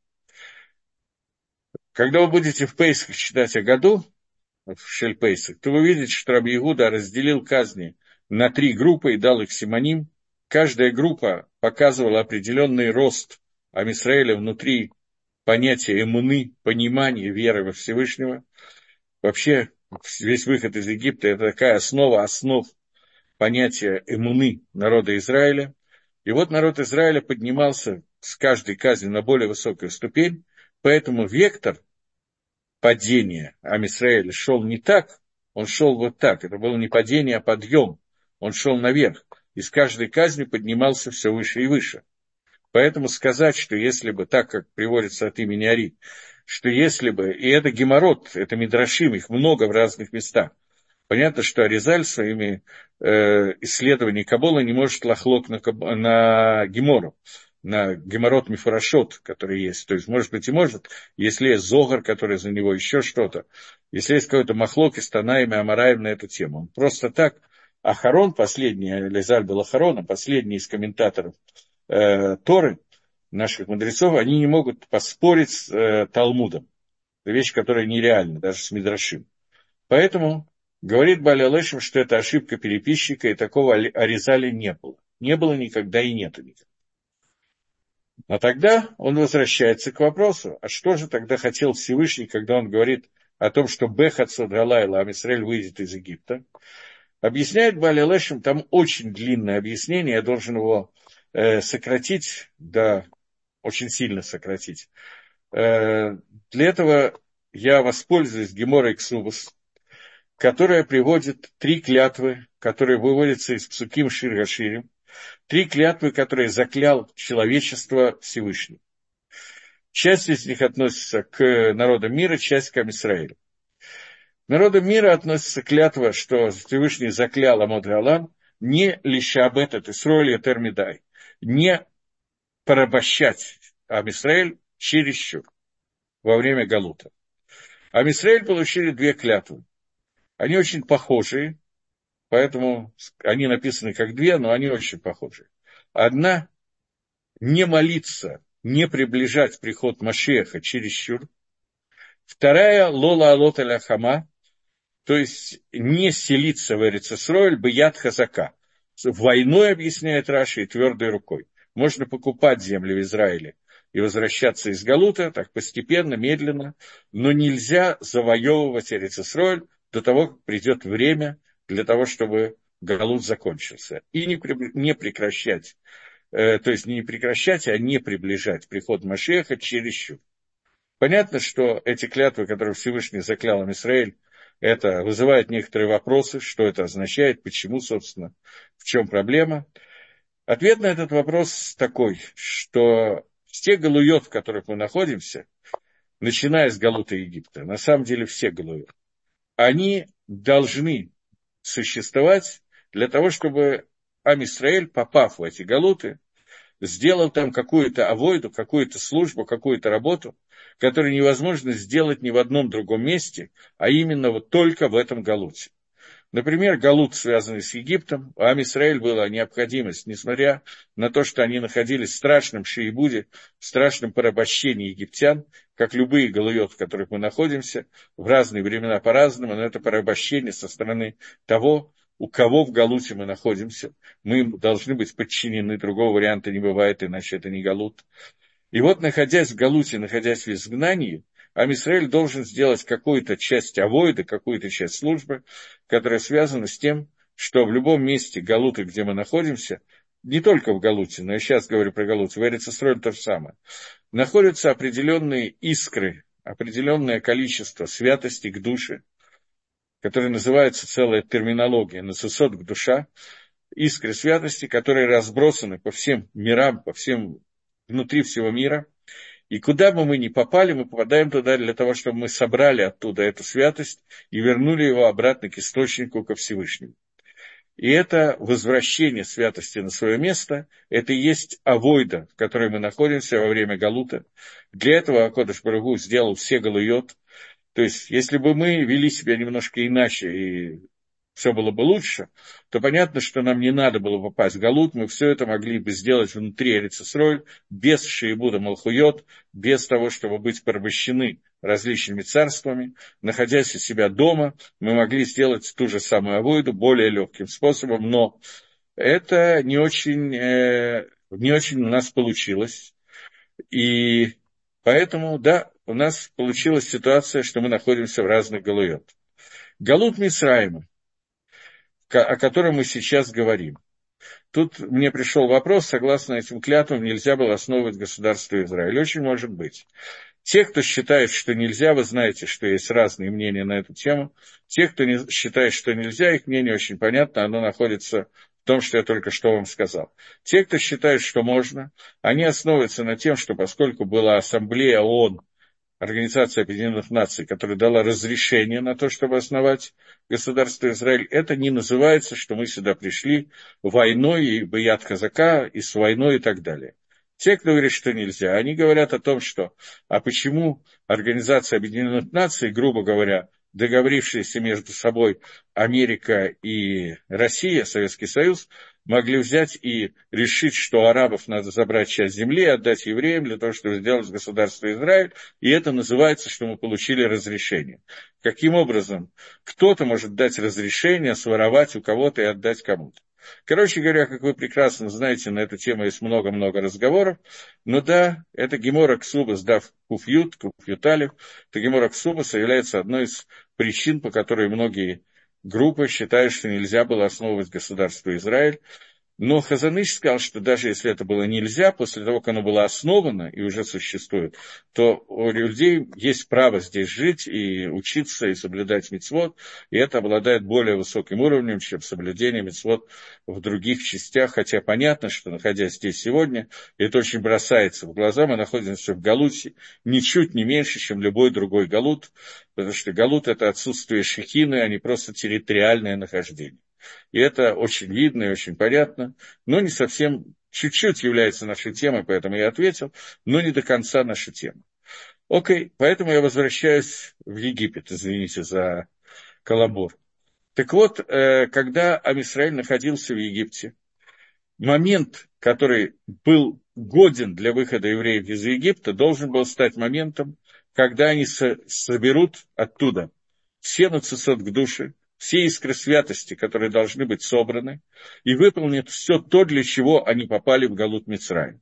Когда вы будете в Пейсах читать о году, в Шель-Пейсах, то вы увидите, что Раби Иуда разделил казни на 3 группы и дал их симоним. Каждая группа показывала определенный рост Ам-Исраэля внутри понятия эмуны, понимания веры во Всевышнего. Вообще, весь выход из Египта – это такая основ понятия эмуны народа Израиля. И вот народ Израиля поднимался с каждой казнью на более высокую ступень, поэтому вектор падения Ам-Исраэля шел не так, он шел вот так. Это было не падение, а подъем. Он шел наверх, и с каждой казнью поднимался все выше и выше. Поэтому сказать, что если бы, так как приводится от имени Ари, что если бы, и это геморрот, это мидрашим, их много в разных местах. Понятно, что Аризаль своими исследованиями Кабола не может лохлок на гемору, на геморрот мифарашот, который есть. То есть, может быть, и может, если есть Зогар, который за него, еще что-то. Если есть какой-то махлок из Танаем и Амараем на эту тему. Он просто так. Ахарон, последний, Лизаль был Ахарон, последний из комментаторов Торы, наших мудрецов, они не могут поспорить с Талмудом. Это вещь, которая нереальна, даже с Мидрашим. Поэтому говорит Бааль Алешем, что это ошибка переписчика, и такого Аризали не было. Не было никогда и нету никогда. А тогда он возвращается к вопросу, а что же тогда хотел Всевышний, когда он говорит о том, что Бехацод Галайла, Амисраэль выйдет из Египта. Объясняет Бааль Алешем, там очень длинное объяснение, я должен его сократить, да, очень сильно сократить. Для этого я воспользуюсь Геморой Ксубас, которая приводит 3 клятвы, которые выводятся из Псуким Шир Гаширим, 3 клятвы, которые заклял человечество Всевышний. Часть из них относится к народам мира, часть к Амисраэлю. К народам мира относится клятва, что Всевышний заклял Амод Галам, не лишабет это Исроэль Термидай, не порабощать Амисраэль чересчур во время Галута. Амисраэль получили 2 клятвы. Они очень похожие, поэтому они написаны как 2, но они очень похожи. Одна — не молиться, не приближать приход Машеха чересчур. Вторая — лола алот аля хама, то есть не селиться в Эрец-Исроэль, бьят хазака. Войной, объясняет Раши, и твердой рукой. Можно покупать земли в Израиле и возвращаться из Галута, так постепенно, медленно, но нельзя завоевывать Эрец-Исроэль до того, как придет время для того, чтобы Галут закончился. И не прекращать, то есть не прекращать, а не приближать приход Машеха чересчур. Понятно, что эти клятвы, которые Всевышний заклял Израиль, это вызывает некоторые вопросы, что это означает, почему, собственно, в чем проблема. Ответ на этот вопрос такой, что все галуйот, в которых мы находимся, начиная с Галута Египта, на самом деле все галуйот, они должны существовать для того, чтобы Ам-Исраэль, попав в эти галуты, сделал там какую-то авойду, какую-то службу, какую-то работу, которую невозможно сделать ни в одном другом месте, а именно вот только в этом галуте. Например, галут, связанный с Египтом, у Ам-Исраэль была необходимость, несмотря на то, что они находились в страшном шиибуде, в страшном порабощении египтян, как любые галуйот, в которых мы находимся, в разные времена по-разному, но это порабощение со стороны того, у кого в галуте мы находимся. Мы должны быть подчинены, другого варианта не бывает, иначе это не галут. И вот, находясь в галуте, находясь в изгнании, Ам-Исраэль должен сделать какую-то часть авойда, какую-то часть службы, которая связана с тем, что в любом месте галута, где мы находимся, не только в галуте, но я сейчас говорю про галут, в Эрец-Исроэль то же самое, находятся определенные искры, определенное количество святости к душе, которая называется целая терминология, насысот к душа, искры святости, которые разбросаны по всем мирам, по всем, внутри всего мира. И куда бы мы ни попали, мы попадаем туда для того, чтобы мы собрали оттуда эту святость и вернули его обратно к источнику, ко Всевышнему. И это возвращение святости на свое место, это и есть авойда, в которой мы находимся во время галута. Для этого Акодыш Барух Ху сделал все галуйот. То есть, если бы мы вели себя немножко иначе и все было бы лучше, то понятно, что нам не надо было попасть в галут, мы все это могли бы сделать внутри Эрец-Исроэль, без шиибуда малхуйот, без того, чтобы быть порабощены различными царствами, находясь у себя дома, мы могли сделать ту же самую авойду более легким способом, но это не очень у нас получилось. И поэтому, да, у нас получилась ситуация, что мы находимся в разных галуйот. Галут Мицраима, о котором мы сейчас говорим. Тут мне пришел вопрос, согласно этим клятвам, нельзя было основывать государство Израиль. Очень может быть. Те, кто считает, что нельзя, вы знаете, что есть разные мнения на эту тему. Те, кто не считает, что нельзя, их мнение очень понятно, оно находится в том, что я только что вам сказал. Те, кто считает, что можно, они основываются на тем, что поскольку была ассамблея ООН, Организация Объединенных Наций, которая дала разрешение на то, чтобы основать государство Израиль, это не называется, что мы сюда пришли войной, и Беят Казака, и с войной и так далее. Те, кто говорит, что нельзя, они говорят о том, что, а почему Организация Объединенных Наций, грубо говоря, договорившиеся между собой Америка и Россия, Советский Союз, могли взять и решить, что у арабов надо забрать часть земли и отдать евреям для того, чтобы сделать государство Израиль, и это называется, что мы получили разрешение. Каким образом кто-то может дать разрешение своровать у кого-то и отдать кому-то? Короче говоря, как вы прекрасно знаете, на эту тему есть много-много разговоров, но да, это Гемора Ксуба, сдав Куфьюталев, это Гемора Ксубаса является одной из причин, по которой многие группы считают, что нельзя было основывать государство Израиль. Но Хазаныш сказал, что даже если это было нельзя, после того, как оно было основано и уже существует, то у людей есть право здесь жить и учиться, и соблюдать мицвот, и это обладает более высоким уровнем, чем соблюдение мицвот в других частях, хотя понятно, что, находясь здесь сегодня, это очень бросается в глаза, мы находимся в Галуте ничуть не меньше, чем любой другой Галут, потому что Галут – это отсутствие шехины, а не просто территориальное нахождение. И это очень видно и очень понятно, но не совсем, чуть-чуть является нашей темой, поэтому я ответил, но не до конца наша тема. Окей, поэтому я возвращаюсь в Египет, извините за каламбур. Так вот, когда Ам-Исраэль находился в Египте, момент, который был годен для выхода евреев из Египта, должен был стать моментом, когда они соберут оттуда все нацисот к душе, все искры святости, которые должны быть собраны, и выполнят все то, для чего они попали в Галут Мицраим.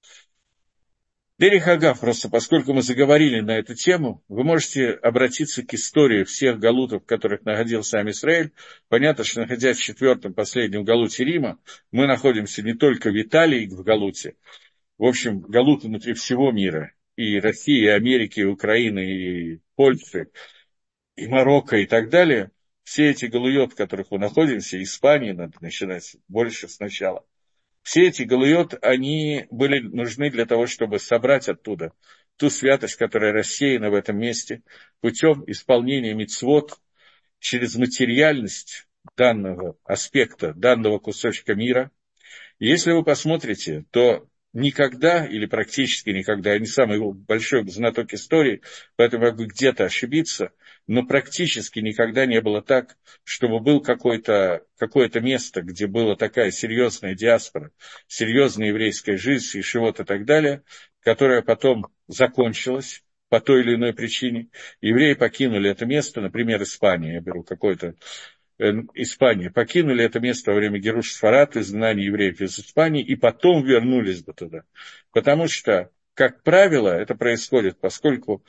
Дерих Агав, просто поскольку мы заговорили на эту тему, вы можете обратиться к истории всех галутов, в которых находился Ам-Исраэль. Понятно, что находясь в четвертом, последнем галуте Рима, мы находимся не только в Италии, в галуте, в общем, галуты внутри всего мира, и России, и Америки, и Украины, и Польши, и Марокко, и так далее. Все эти галуйот, в которых мы находимся, Испании, надо начинать больше сначала, все эти галуйот, они были нужны для того, чтобы собрать оттуда ту святость, которая рассеяна в этом месте, путем исполнения мицвот через материальность данного аспекта, данного кусочка мира. И если вы посмотрите, то никогда, или практически никогда, я не самый большой знаток истории, поэтому могу где-то ошибиться, но практически никогда не было так, чтобы было какое-то место, где была такая серьезная диаспора, серьезная еврейская жизнь, и шивот и так далее, которая потом закончилась по той или иной причине. Евреи покинули это место, например, Испания, я беру какой-то Испании, покинули это место во время Геруш Сфарат, изгнания евреев из Испании, и потом вернулись бы туда. Потому что, как правило, это происходит, поскольку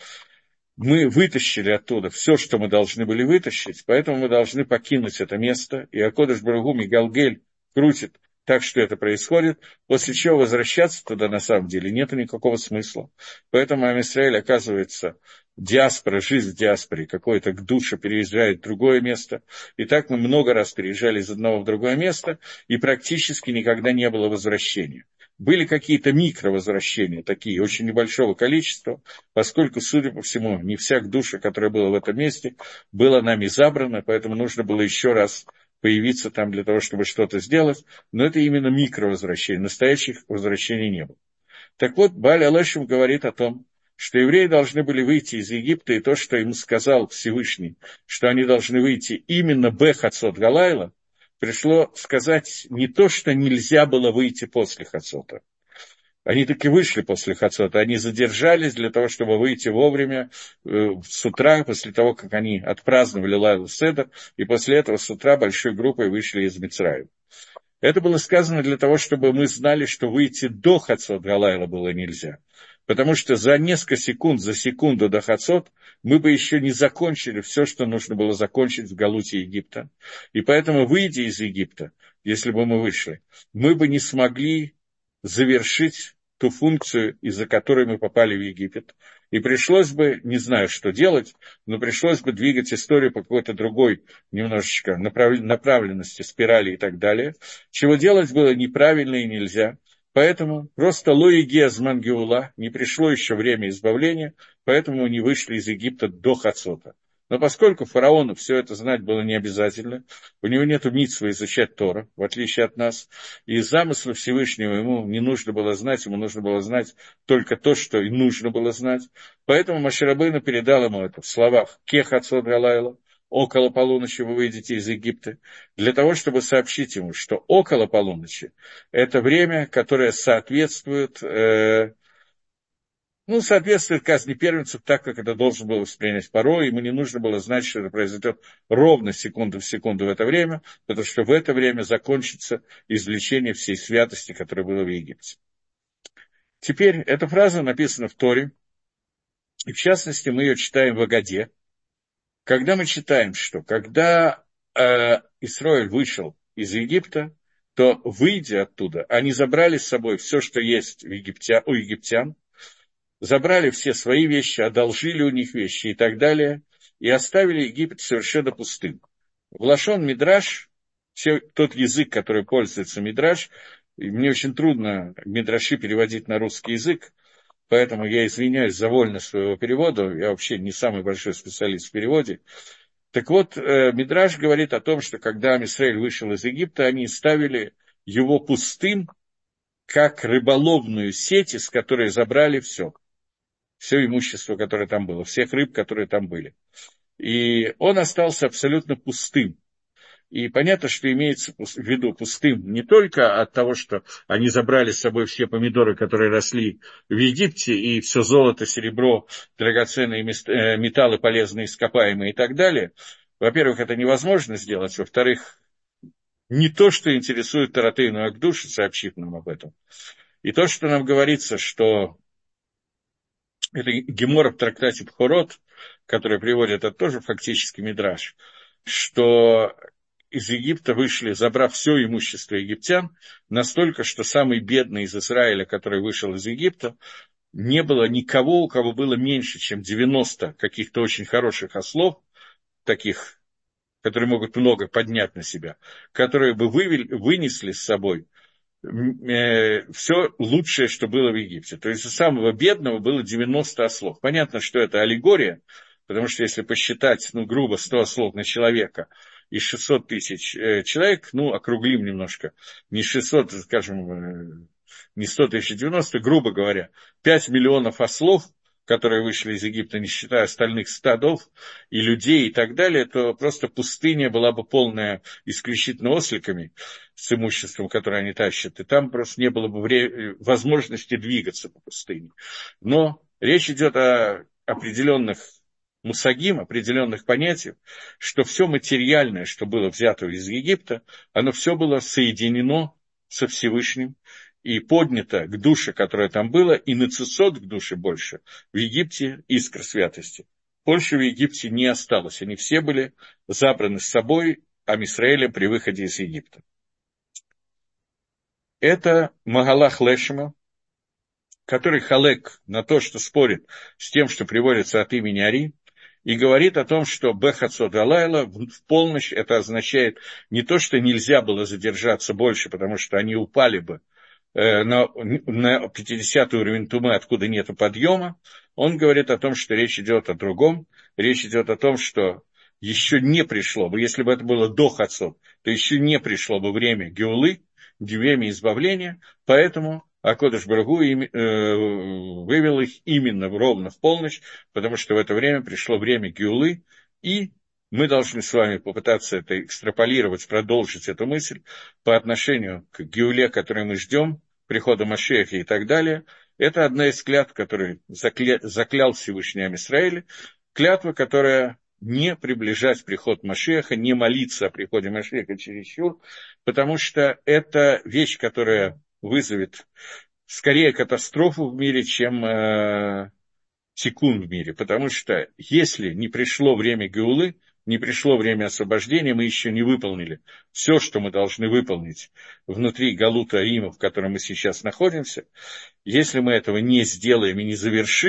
мы вытащили оттуда все, что мы должны были вытащить, поэтому мы должны покинуть это место, и Акодыш Баругу Мигалгель крутит так, что это происходит, после чего возвращаться туда на самом деле нет никакого смысла. Поэтому Ам-Исраэль оказывается диаспора, жизнь в диаспоре, какой-то к душе переезжает в другое место. И так мы много раз переезжали из одного в другое место, и практически никогда не было возвращения. Были какие-то микровозвращения, такие, очень небольшого количества, поскольку, судя по всему, не вся душа, которая была в этом месте, была нами забрана, поэтому нужно было еще раз появиться там для того, чтобы что-то сделать, но это именно микровозвращение, настоящих возвращений не было. Так вот, Бааль Алешем говорит о том, что евреи должны были выйти из Египта, и то, что им сказал Всевышний, что они должны выйти именно Бе-Хацот Галайла, пришло сказать не то, что нельзя было выйти после Хацота. Они таки вышли после Хацота, они задержались для того, чтобы выйти вовремя с утра, после того, как они отпраздновали Лайлу Седер, и после этого с утра большой группой вышли из Мицраима. Это было сказано для того, чтобы мы знали, что выйти до Хацот Галайла было нельзя. Потому что за несколько секунд, за секунду до Хацот мы бы еще не закончили все, что нужно было закончить в Галуте Египта. И поэтому, выйдя из Египта, если бы мы вышли, мы бы не смогли завершить ту функцию, из-за которой мы попали в Египет. И пришлось бы, не знаю, что делать, но пришлось бы двигать историю по какой-то другой немножечко направленности, спирали и так далее, чего делать было неправильно и нельзя. Поэтому просто лои гезман геула, не пришло еще время избавления, поэтому они вышли из Египта до Хацота. Но поскольку фараону все это знать было не обязательно, у него нет мицвы изучать Тора, в отличие от нас, и из замысла Всевышнего ему не нужно было знать, ему нужно было знать только то, что и нужно было знать. Поэтому Моше Рабейну передал ему это в словах «Кех отцот галайла», около полуночи вы выйдете из Египта, для того, чтобы сообщить ему, что около полуночи – это время, которое соответствует соответствует казни первенцев так, как это должен был воспринять Паро. Ему не нужно было знать, что это произойдет ровно секунду в секунду в это время, потому что в это время закончится извлечение всей святости, которая была в Египте. Теперь эта фраза написана в Торе, и в частности мы ее читаем в Агаде. Когда мы читаем, что когда Исроэль вышел из Египта, то, выйдя оттуда, они забрали с собой все, что есть у египтян, забрали все свои вещи, одолжили у них вещи и так далее, и оставили Египет совершенно пустым. В лашон Мидраш, тот язык, который пользуется Мидраш, и мне очень трудно Мидраши переводить на русский язык, поэтому я извиняюсь за вольность своего перевода, я вообще не самый большой специалист в переводе. Так вот, Мидраш говорит о том, что когда Исраэль вышел из Египта, они ставили его пустым, как рыболовную сеть, из которой забрали все имущество, которое там было, всех рыб, которые там были. И он остался абсолютно пустым. И понятно, что имеется в виду пустым не только от того, что они забрали с собой все помидоры, которые росли в Египте, и все золото, серебро, драгоценные металлы, полезные ископаемые и так далее. Во-первых, это невозможно сделать. Во-вторых, не то, что интересует Таратейну Акдуш, сообщит нам об этом. И то, что нам говорится, что это Гемора в трактате Пхорот, который приводит, это тоже фактически Мидраш, что из Египта вышли, забрав все имущество египтян, настолько, что самый бедный из Израиля, который вышел из Египта, не было никого, у кого было меньше, чем 90 каких-то очень хороших ослов, таких, которые могут много поднять на себя, которые бы вынесли с собой все лучшее, что было в Египте. То есть у самого бедного было 90 ослов. Понятно, что это аллегория, потому что если посчитать, грубо, 100 ослов на человека и 600 тысяч человек, округлим немножко, не 600, скажем, не 100 тысяч, 90, грубо говоря, 5 миллионов ослов, которые вышли из Египта, не считая остальных стадов и людей и так далее, то просто пустыня была бы полная исключительно осликами с имуществом, которое они тащат, и там просто не было бы возможности двигаться по пустыне. Но речь идет о определенных мусагим, определенных понятиях, что все материальное, что было взято из Египта, оно все было соединено со Всевышним, и поднято к душе, которая там была, и нацисот к душе больше. В Египте искра святости. Больше в Египте не осталось. Они все были забраны с собой Ам-Исраэлем при выходе из Египта. Это Магалах Лешема, который халек на то, что спорит с тем, что приводится от имени Ари, и говорит о том, что Бехацот Алайла в полночь, это означает не то, что нельзя было задержаться больше, потому что они упали бы на 50 уровень Тумы, откуда нет подъема, он говорит о том, что речь идет о другом, речь идет о том, что еще не пришло бы, если бы это было до Хацот, то еще не пришло бы время Геулы, время избавления, поэтому Акодыш Барух Ху вывел их именно ровно в полночь, потому что в это время пришло время Геулы, и мы должны с вами попытаться это экстраполировать, продолжить эту мысль по отношению к Геуле, которую мы ждем, прихода Машеха и так далее. Это одна из клятв, которую заклял Всевышний Ам-Исраэль, клятва, которая не приближать приход Машеха, не молиться о приходе Машеха чересчур, потому что это вещь, которая вызовет скорее катастрофу в мире, чем тикун в мире, потому что если не пришло время Геулы, не пришло время освобождения, мы еще не выполнили все, что мы должны выполнить внутри Галута Рима, в котором мы сейчас находимся. Если мы этого не сделаем и не завершим,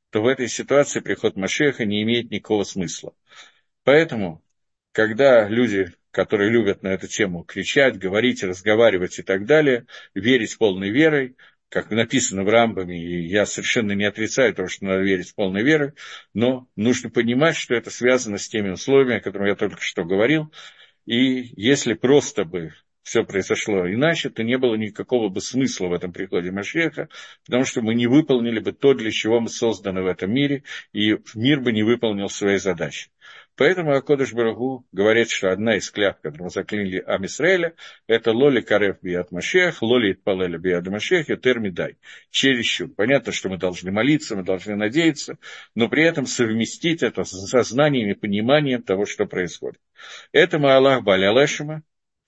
то в этой ситуации приход Машеха не имеет никакого смысла. Поэтому, когда люди, которые любят на эту тему кричать, говорить, разговаривать и так далее, верить полной верой, как написано в Рамбаме, и я совершенно не отрицаю того, что надо верить полной верой, но нужно понимать, что это связано с теми условиями, о которых я только что говорил, и если просто бы все произошло иначе, то не было никакого бы смысла в этом приходе Машеха, потому что мы не выполнили бы то, для чего мы созданы в этом мире, и мир бы не выполнил свои задачи. Поэтому Акодыш Барух Ху говорит, что одна из клятв, которую заклинили Ам Исраэля, это лоли карев биат Машех, лоли итпалеля биат Машех, и термидай. Чересчур. Понятно, что мы должны молиться, мы должны надеяться, но при этом совместить это с сознанием и пониманием того, что происходит. Это Маалах Баля Лешема.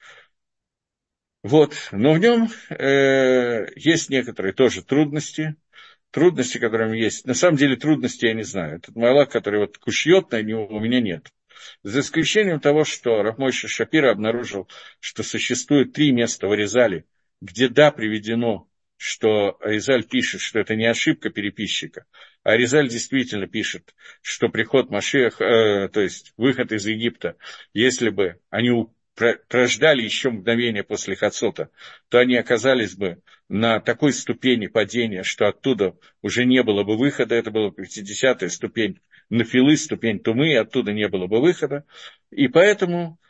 Вот. Но в нем есть некоторые тоже трудности, которые есть. На самом деле трудности я не знаю. Этот Маалах, который вот кушьет на него, у меня нет. За исключением того, что Рав Мойше Шапира обнаружил, что существует 3 места в Аризале, где да, приведено, что Аризаль пишет, что это не ошибка переписчика, а Аризаль действительно пишет, что приход Машиаха, то есть выход из Египта, если бы они прождали еще мгновение после Хацота, то они оказались бы на такой ступени падения, что оттуда уже не было бы выхода, это была 50-я ступень Нафилы, ступень Тумы, и оттуда не было бы выхода. И поэтому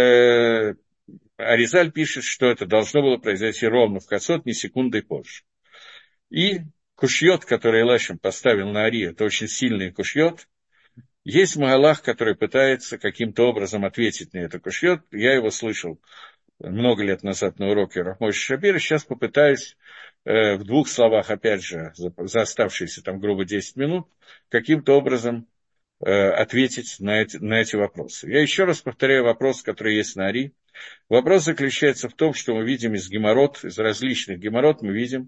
Аризаль пишет, что это должно было произойти ровно в Хацот, не секундой позже. И кушьет, который Элашем поставил на Ари, это очень сильный кушьет. Есть Магалах, который пытается каким-то образом ответить на это кушьет. Я его слышал много лет назад на уроке Рав Мойше Шапира. Сейчас попытаюсь в 2 словах, опять же, за оставшиеся там грубо 10 минут, каким-то образом ответить на эти вопросы. Я еще раз повторяю вопрос, который есть на Ари. Вопрос заключается в том, что мы видим из геморрот, из различных геморрот, мы видим,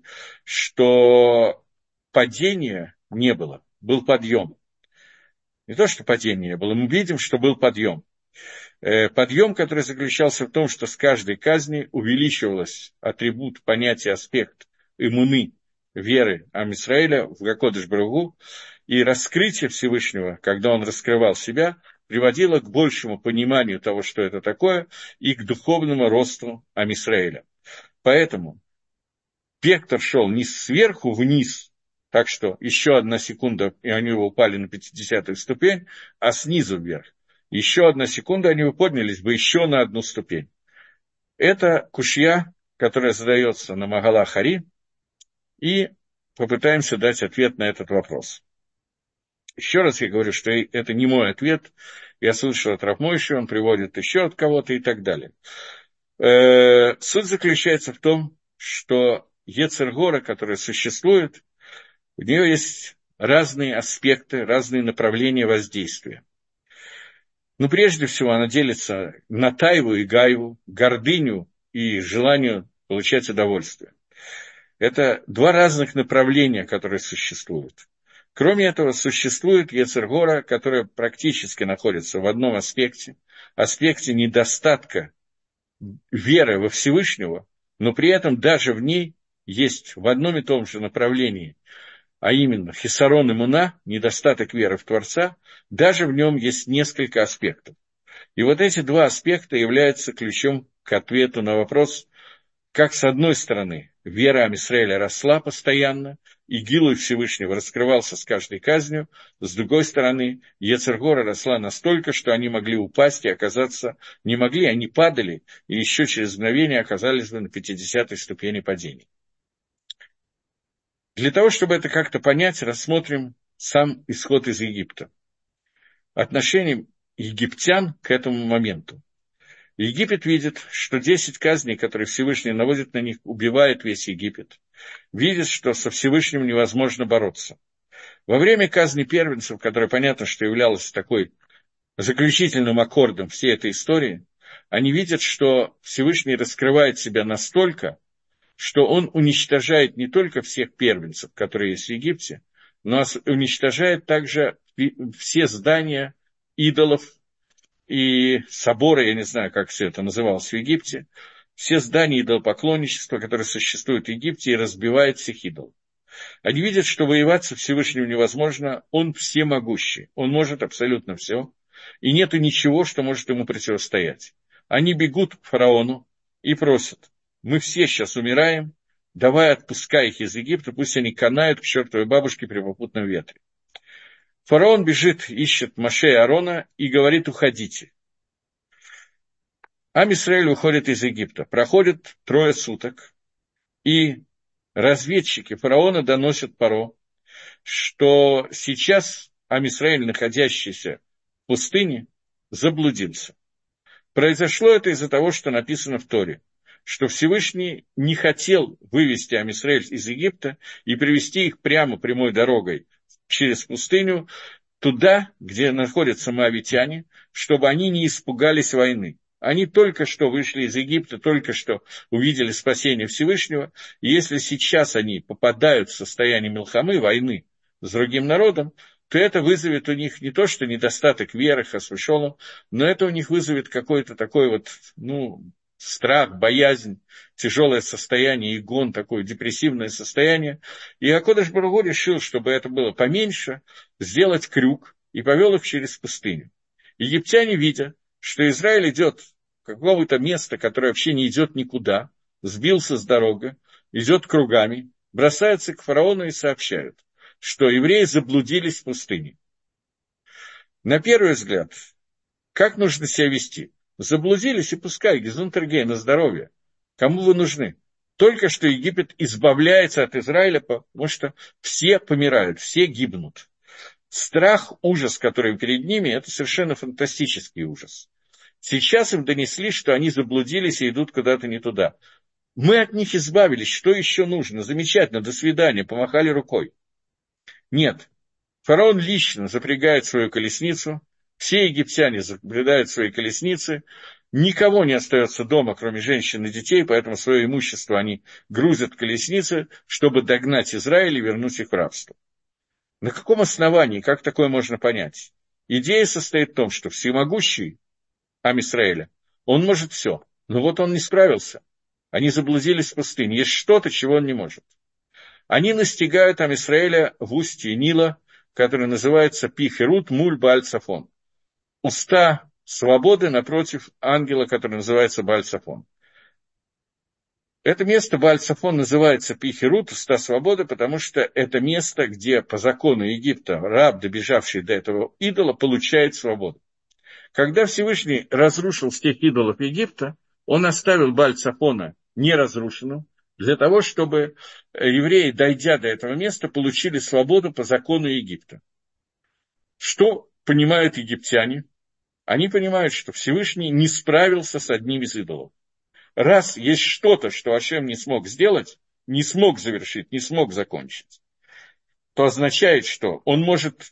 что падения не было, был подъем. Не то, что падения не было, мы видим, что был подъем. Подъем, который заключался в том, что с каждой казни увеличивалось атрибут, понятие, аспект иммуны, веры Ам Исраэля в Акодыш Барух Ху, и раскрытие Всевышнего, когда он раскрывал себя, приводило к большему пониманию того, что это такое, и к духовному росту Ам Исраэля. Поэтому вектор шел не сверху вниз, так что еще 1 секунда, и они упали на 50-ю ступень, а снизу вверх. Еще 1 секунда, они бы поднялись бы еще на 1 ступень. Это кушья, которая задается на Магалах Хари, и попытаемся дать ответ на этот вопрос. Еще раз я говорю, что это не мой ответ, я слышал от Рав Мойши, он приводит еще от кого-то и так далее. Суть заключается в том, что Йецер Гора, которая существует, у нее есть разные аспекты, разные направления воздействия. Но прежде всего она делится на тайву и гайву, гордыню и желание получать удовольствие. Это 2 разных направления, которые существуют. Кроме этого, существует Йецер Гора, которая практически находится в одном аспекте недостатка веры во Всевышнего, но при этом даже в ней есть в одном и том же направлении, а именно хисарон имуна, недостаток веры в Творца, даже в нем есть несколько аспектов. И вот эти 2 аспекта являются ключом к ответу на вопрос, как с одной стороны вера Ам Исраэля росла постоянно, и гилуй Всевышнего раскрывался с каждой казнью, с другой стороны Йецер Гора росла настолько, что они могли упасть и оказаться, не могли, они падали, и еще через мгновение оказались бы на 50-й ступени падения. Для того, чтобы это как-то понять, рассмотрим сам исход из Египта. Отношение египтян к этому моменту. Египет видит, что 10 казней, которые Всевышний наводит на них, убивает весь Египет. Видит, что со Всевышним невозможно бороться. Во время казни первенцев, которая, понятно, что являлась такой заключительным аккордом всей этой истории, они видят, что Всевышний раскрывает себя настолько, что он уничтожает не только всех первенцев, которые есть в Египте, но уничтожает также все здания идолов и соборы, я не знаю, как все это называлось в Египте, все здания идолопоклонничества, которые существуют в Египте, и разбивает всех идолов. Они видят, что воевать со Всевышним невозможно, он всемогущий, он может абсолютно все, и нету ничего, что может ему противостоять. Они бегут к фараону и просят: мы все сейчас умираем, давай отпускай их из Египта, пусть они канают к чертовой бабушке при попутном ветре. Фараон бежит, ищет Моше и Аарона и говорит: уходите. Ам Исраэль выходит из Египта. Проходит 3 суток, и разведчики фараона доносят Паро, что сейчас Ам Исраэль, находящийся в пустыне, заблудился. Произошло это из-за того, что написано в Торе, что Всевышний не хотел вывести Ам Исраэль из Египта и привести их прямо прямой дорогой через пустыню туда, где находятся моавитяне, чтобы они не испугались войны. Они только что вышли из Египта, только что увидели спасение Всевышнего, и если сейчас они попадают в состояние милхамы, войны с другим народом, то это вызовет у них не то, что недостаток веры, хас-вешолом, но это у них вызовет какой-то такой вот, страх, боязнь, тяжелое состояние, игон, такое депрессивное состояние. И Акодыш Барух Ху решил, чтобы это было поменьше, сделать крюк и повел их через пустыню. Египтяне, видя, что Израиль идет к какому-то месту, которое вообще не идет никуда, сбился с дороги, идет кругами, бросаются к фараону и сообщают, что евреи заблудились в пустыне. На первый взгляд, как нужно себя вести? Заблудились, и пускай, гезунтергей, на здоровье. Кому вы нужны? Только что Египет избавляется от Израиля, потому что все помирают, все гибнут. Страх, ужас, который перед ними, это совершенно фантастический ужас. Сейчас им донесли, что они заблудились и идут куда-то не туда. Мы от них избавились, что еще нужно? Замечательно, до свидания, помахали рукой. Нет, фараон лично запрягает свою колесницу, все египтяне запрягают свои колесницы, никого не остается дома, кроме женщин и детей, поэтому свое имущество они грузят в колесницы, чтобы догнать Израиль и вернуть их в рабство. На каком основании, как такое можно понять? Идея состоит в том, что всемогущий Ам Исраэля, он может все, но вот он не справился. Они заблудились в пустыне, есть что-то, чего он не может. Они настигают Ам Исраэля в устье Нила, который называется Пи-Херут Муль Бааль-Цафон. Уста свободы напротив ангела, который называется Бааль-Цафон. Это место Бааль-Цафон называется Пи-Херут, уста свободы, потому что это место, где по закону Египта раб, добежавший до этого идола, получает свободу. Когда Всевышний разрушил всех идолов Египта, он оставил Бааль-Цафона неразрушенным, для того, чтобы евреи, дойдя до этого места, получили свободу по закону Египта. Что понимают египтяне? Они понимают, что Всевышний не справился с одним из идолов. Раз есть что-то, что Ашем не смог сделать, не смог завершить, не смог закончить, то означает, что он может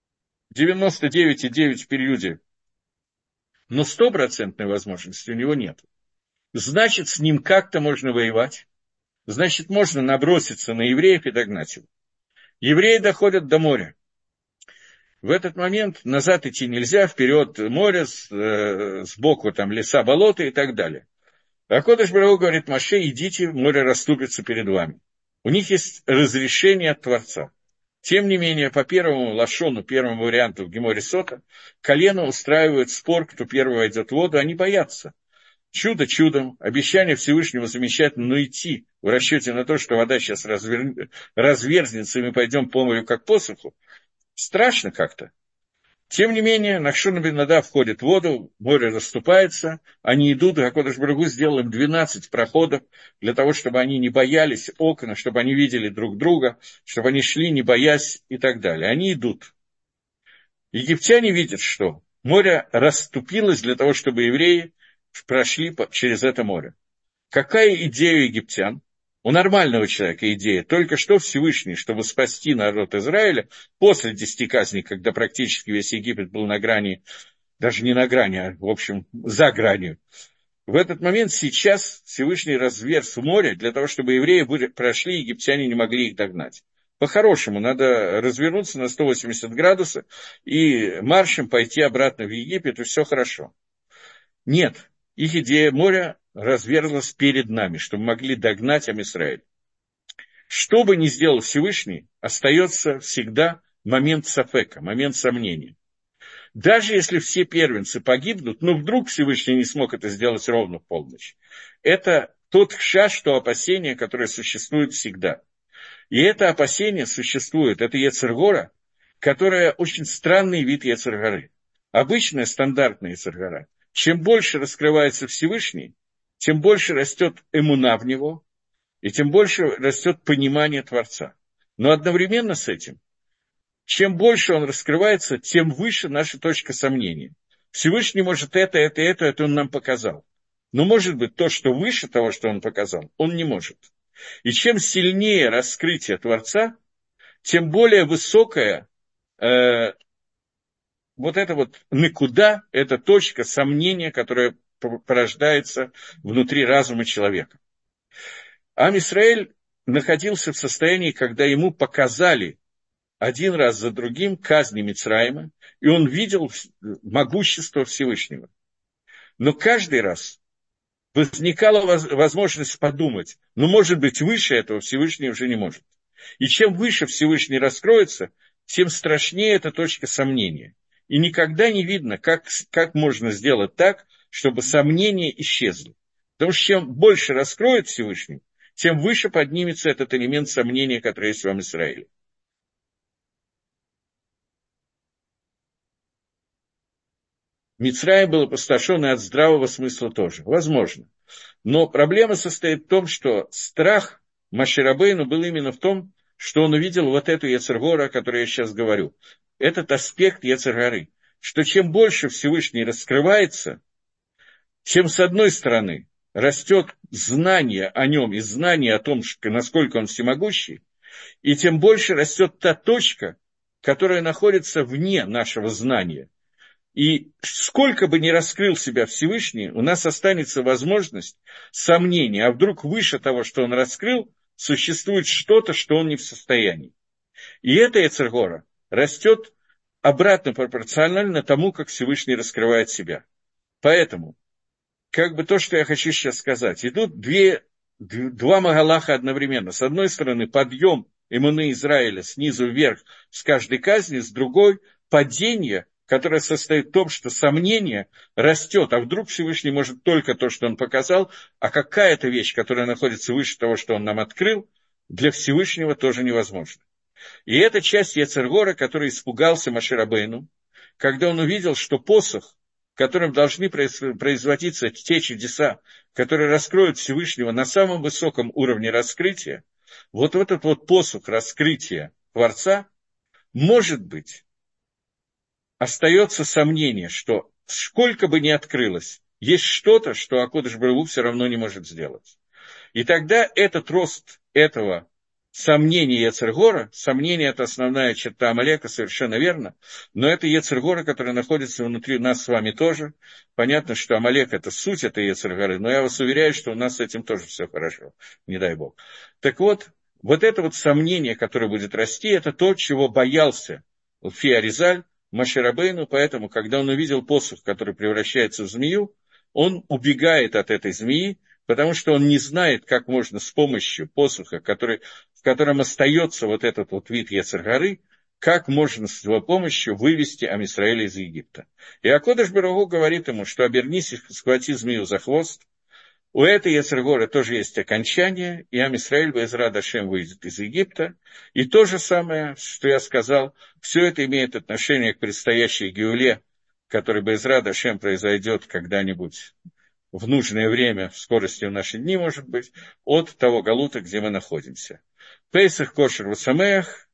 99,9 в периоде, но 100% возможности у него нет. Значит, с ним как-то можно воевать, значит, можно наброситься на евреев и догнать его. Евреи доходят до моря. В этот момент назад идти нельзя, вперед море, сбоку там леса, болота и так далее. Акодыш Барух Ху говорит: Моше, идите, море расступится перед вами. У них есть разрешение от Творца. Тем не менее, по первому лашону, первому варианту в Геморе Сота, колено устраивают спор, кто первый войдет в воду, они боятся. Чудо чудом, обещание Всевышнего замечательно, но идти в расчете на то, что вода сейчас разверзнется, и мы пойдем по морю как по суху, страшно как-то. Тем не менее, Нахшон бен Надав входит в воду, море расступается, они идут, и Акодыш Барух Ху сделал им 12 проходов, для того, чтобы они не боялись окна, чтобы они видели друг друга, чтобы они шли, не боясь, и так далее. Они идут. Египтяне видят, что море расступилось для того, чтобы евреи прошли через это море. Какая идея у египтян? У нормального человека идея. Только что Всевышний, чтобы спасти народ Израиля, после 10 казней, когда практически весь Египет был на грани, даже не на грани, а, в общем, за гранью. В этот момент сейчас Всевышний разверз море для того, чтобы евреи прошли, египтяне не могли их догнать. По-хорошему, надо развернуться на 180 градусов и маршем пойти обратно в Египет, и все хорошо. Нет, их идея моря разверзлась перед нами, чтобы могли догнать Ам Исраэль. Что бы ни сделал Всевышний, остается всегда момент сафека, момент сомнения. Даже если все первенцы погибнут, но вдруг Всевышний не смог это сделать ровно в полночь. Это тот хшаш, что опасение, которое существует всегда. И это опасение существует, это Йецер гора, которое очень странный вид Йецер горы. Обычная стандартная Йецер гора. Чем больше раскрывается Всевышний, тем больше растет эмуна в него, и тем больше растет понимание Творца. Но одновременно с этим, чем больше он раскрывается, тем выше наша точка сомнения. Всевышний может это он нам показал. Но может быть то, что выше того, что он показал, он не может. И чем сильнее раскрытие Творца, тем более высокая вот эта вот никуда, это точка сомнения, которая порождается внутри разума человека. Ам Исраэль находился в состоянии, когда ему показали один раз за другим казни Мицраима, и он видел могущество Всевышнего. Но каждый раз возникала возможность подумать, ну, может быть, выше этого Всевышний уже не может. И чем выше Всевышний раскроется, тем страшнее эта точка сомнения. И никогда не видно, как можно сделать так, чтобы сомнения исчезли. Потому что чем больше раскроет Всевышний, тем выше поднимется этот элемент сомнения, который есть в Израиле. Мицраим был опустошен и от здравого смысла тоже. Возможно. Но проблема состоит в том, что страх Моше Рабейну был именно в том, что он увидел вот эту Йецер гора, о которой я сейчас говорю. Этот аспект Йецер горы. Что чем больше Всевышний раскрывается, тем, с одной стороны, растет знание о нем и знание о том, насколько он всемогущий, и тем больше растет та точка, которая находится вне нашего знания. И сколько бы ни раскрыл себя Всевышний, у нас останется возможность сомнения, а вдруг выше того, что он раскрыл, существует что-то, что он не в состоянии. И эта Йецер гора растет обратно пропорционально тому, как Всевышний раскрывает себя. Поэтому, как бы то, что я хочу сейчас сказать, идут два магалаха одновременно. С одной стороны, подъем эмуны Израиля снизу вверх с каждой казни, с другой – падение, которое состоит в том, что сомнение растет, а вдруг Всевышний может только то, что он показал, а какая-то вещь, которая находится выше того, что он нам открыл, для Всевышнего тоже невозможно. И это часть Йецер гора, который испугался Моше Рабейну, когда он увидел, что посох, которым должны производиться те чудеса, которые раскроют Всевышнего на самом высоком уровне раскрытия, вот этот вот посох раскрытия Творца, может быть, остается сомнение, что сколько бы ни открылось, есть что-то, что Акодыш Барух Ху все равно не может сделать. И тогда этот рост этого сомнения Йецер гора, сомнение – это основная черта Амалека, совершенно верно, но это Йецер гора, которая находится внутри нас с вами тоже. Понятно, что Амалек – это суть этой Йецер горы, но я вас уверяю, что у нас с этим тоже все хорошо, не дай Бог. Так вот, вот это вот сомнение, которое будет расти, это то, чего боялся Лфи Аризаль, Моше Рабейну, поэтому, когда он увидел посох, который превращается в змею, он убегает от этой змеи, потому что он не знает, как можно с помощью посоха, в котором остается вот этот вот вид Йецер горы, как можно с его помощью вывести Ам Исраэля из Египта. И Акодыш Барух Ху говорит ему, что обернись и схвати змею за хвост. У этой Йецер горы тоже есть окончание, и Ам Исраэль Беэзрат Ашем выйдет из Египта. И то же самое, что я сказал, все это имеет отношение к предстоящей Геуле, который Беэзрат Ашем произойдет когда-нибудь в нужное время, в скорости в наши дни, может быть, от того галута, где мы находимся. Пейсах, Кошер, Васамеях.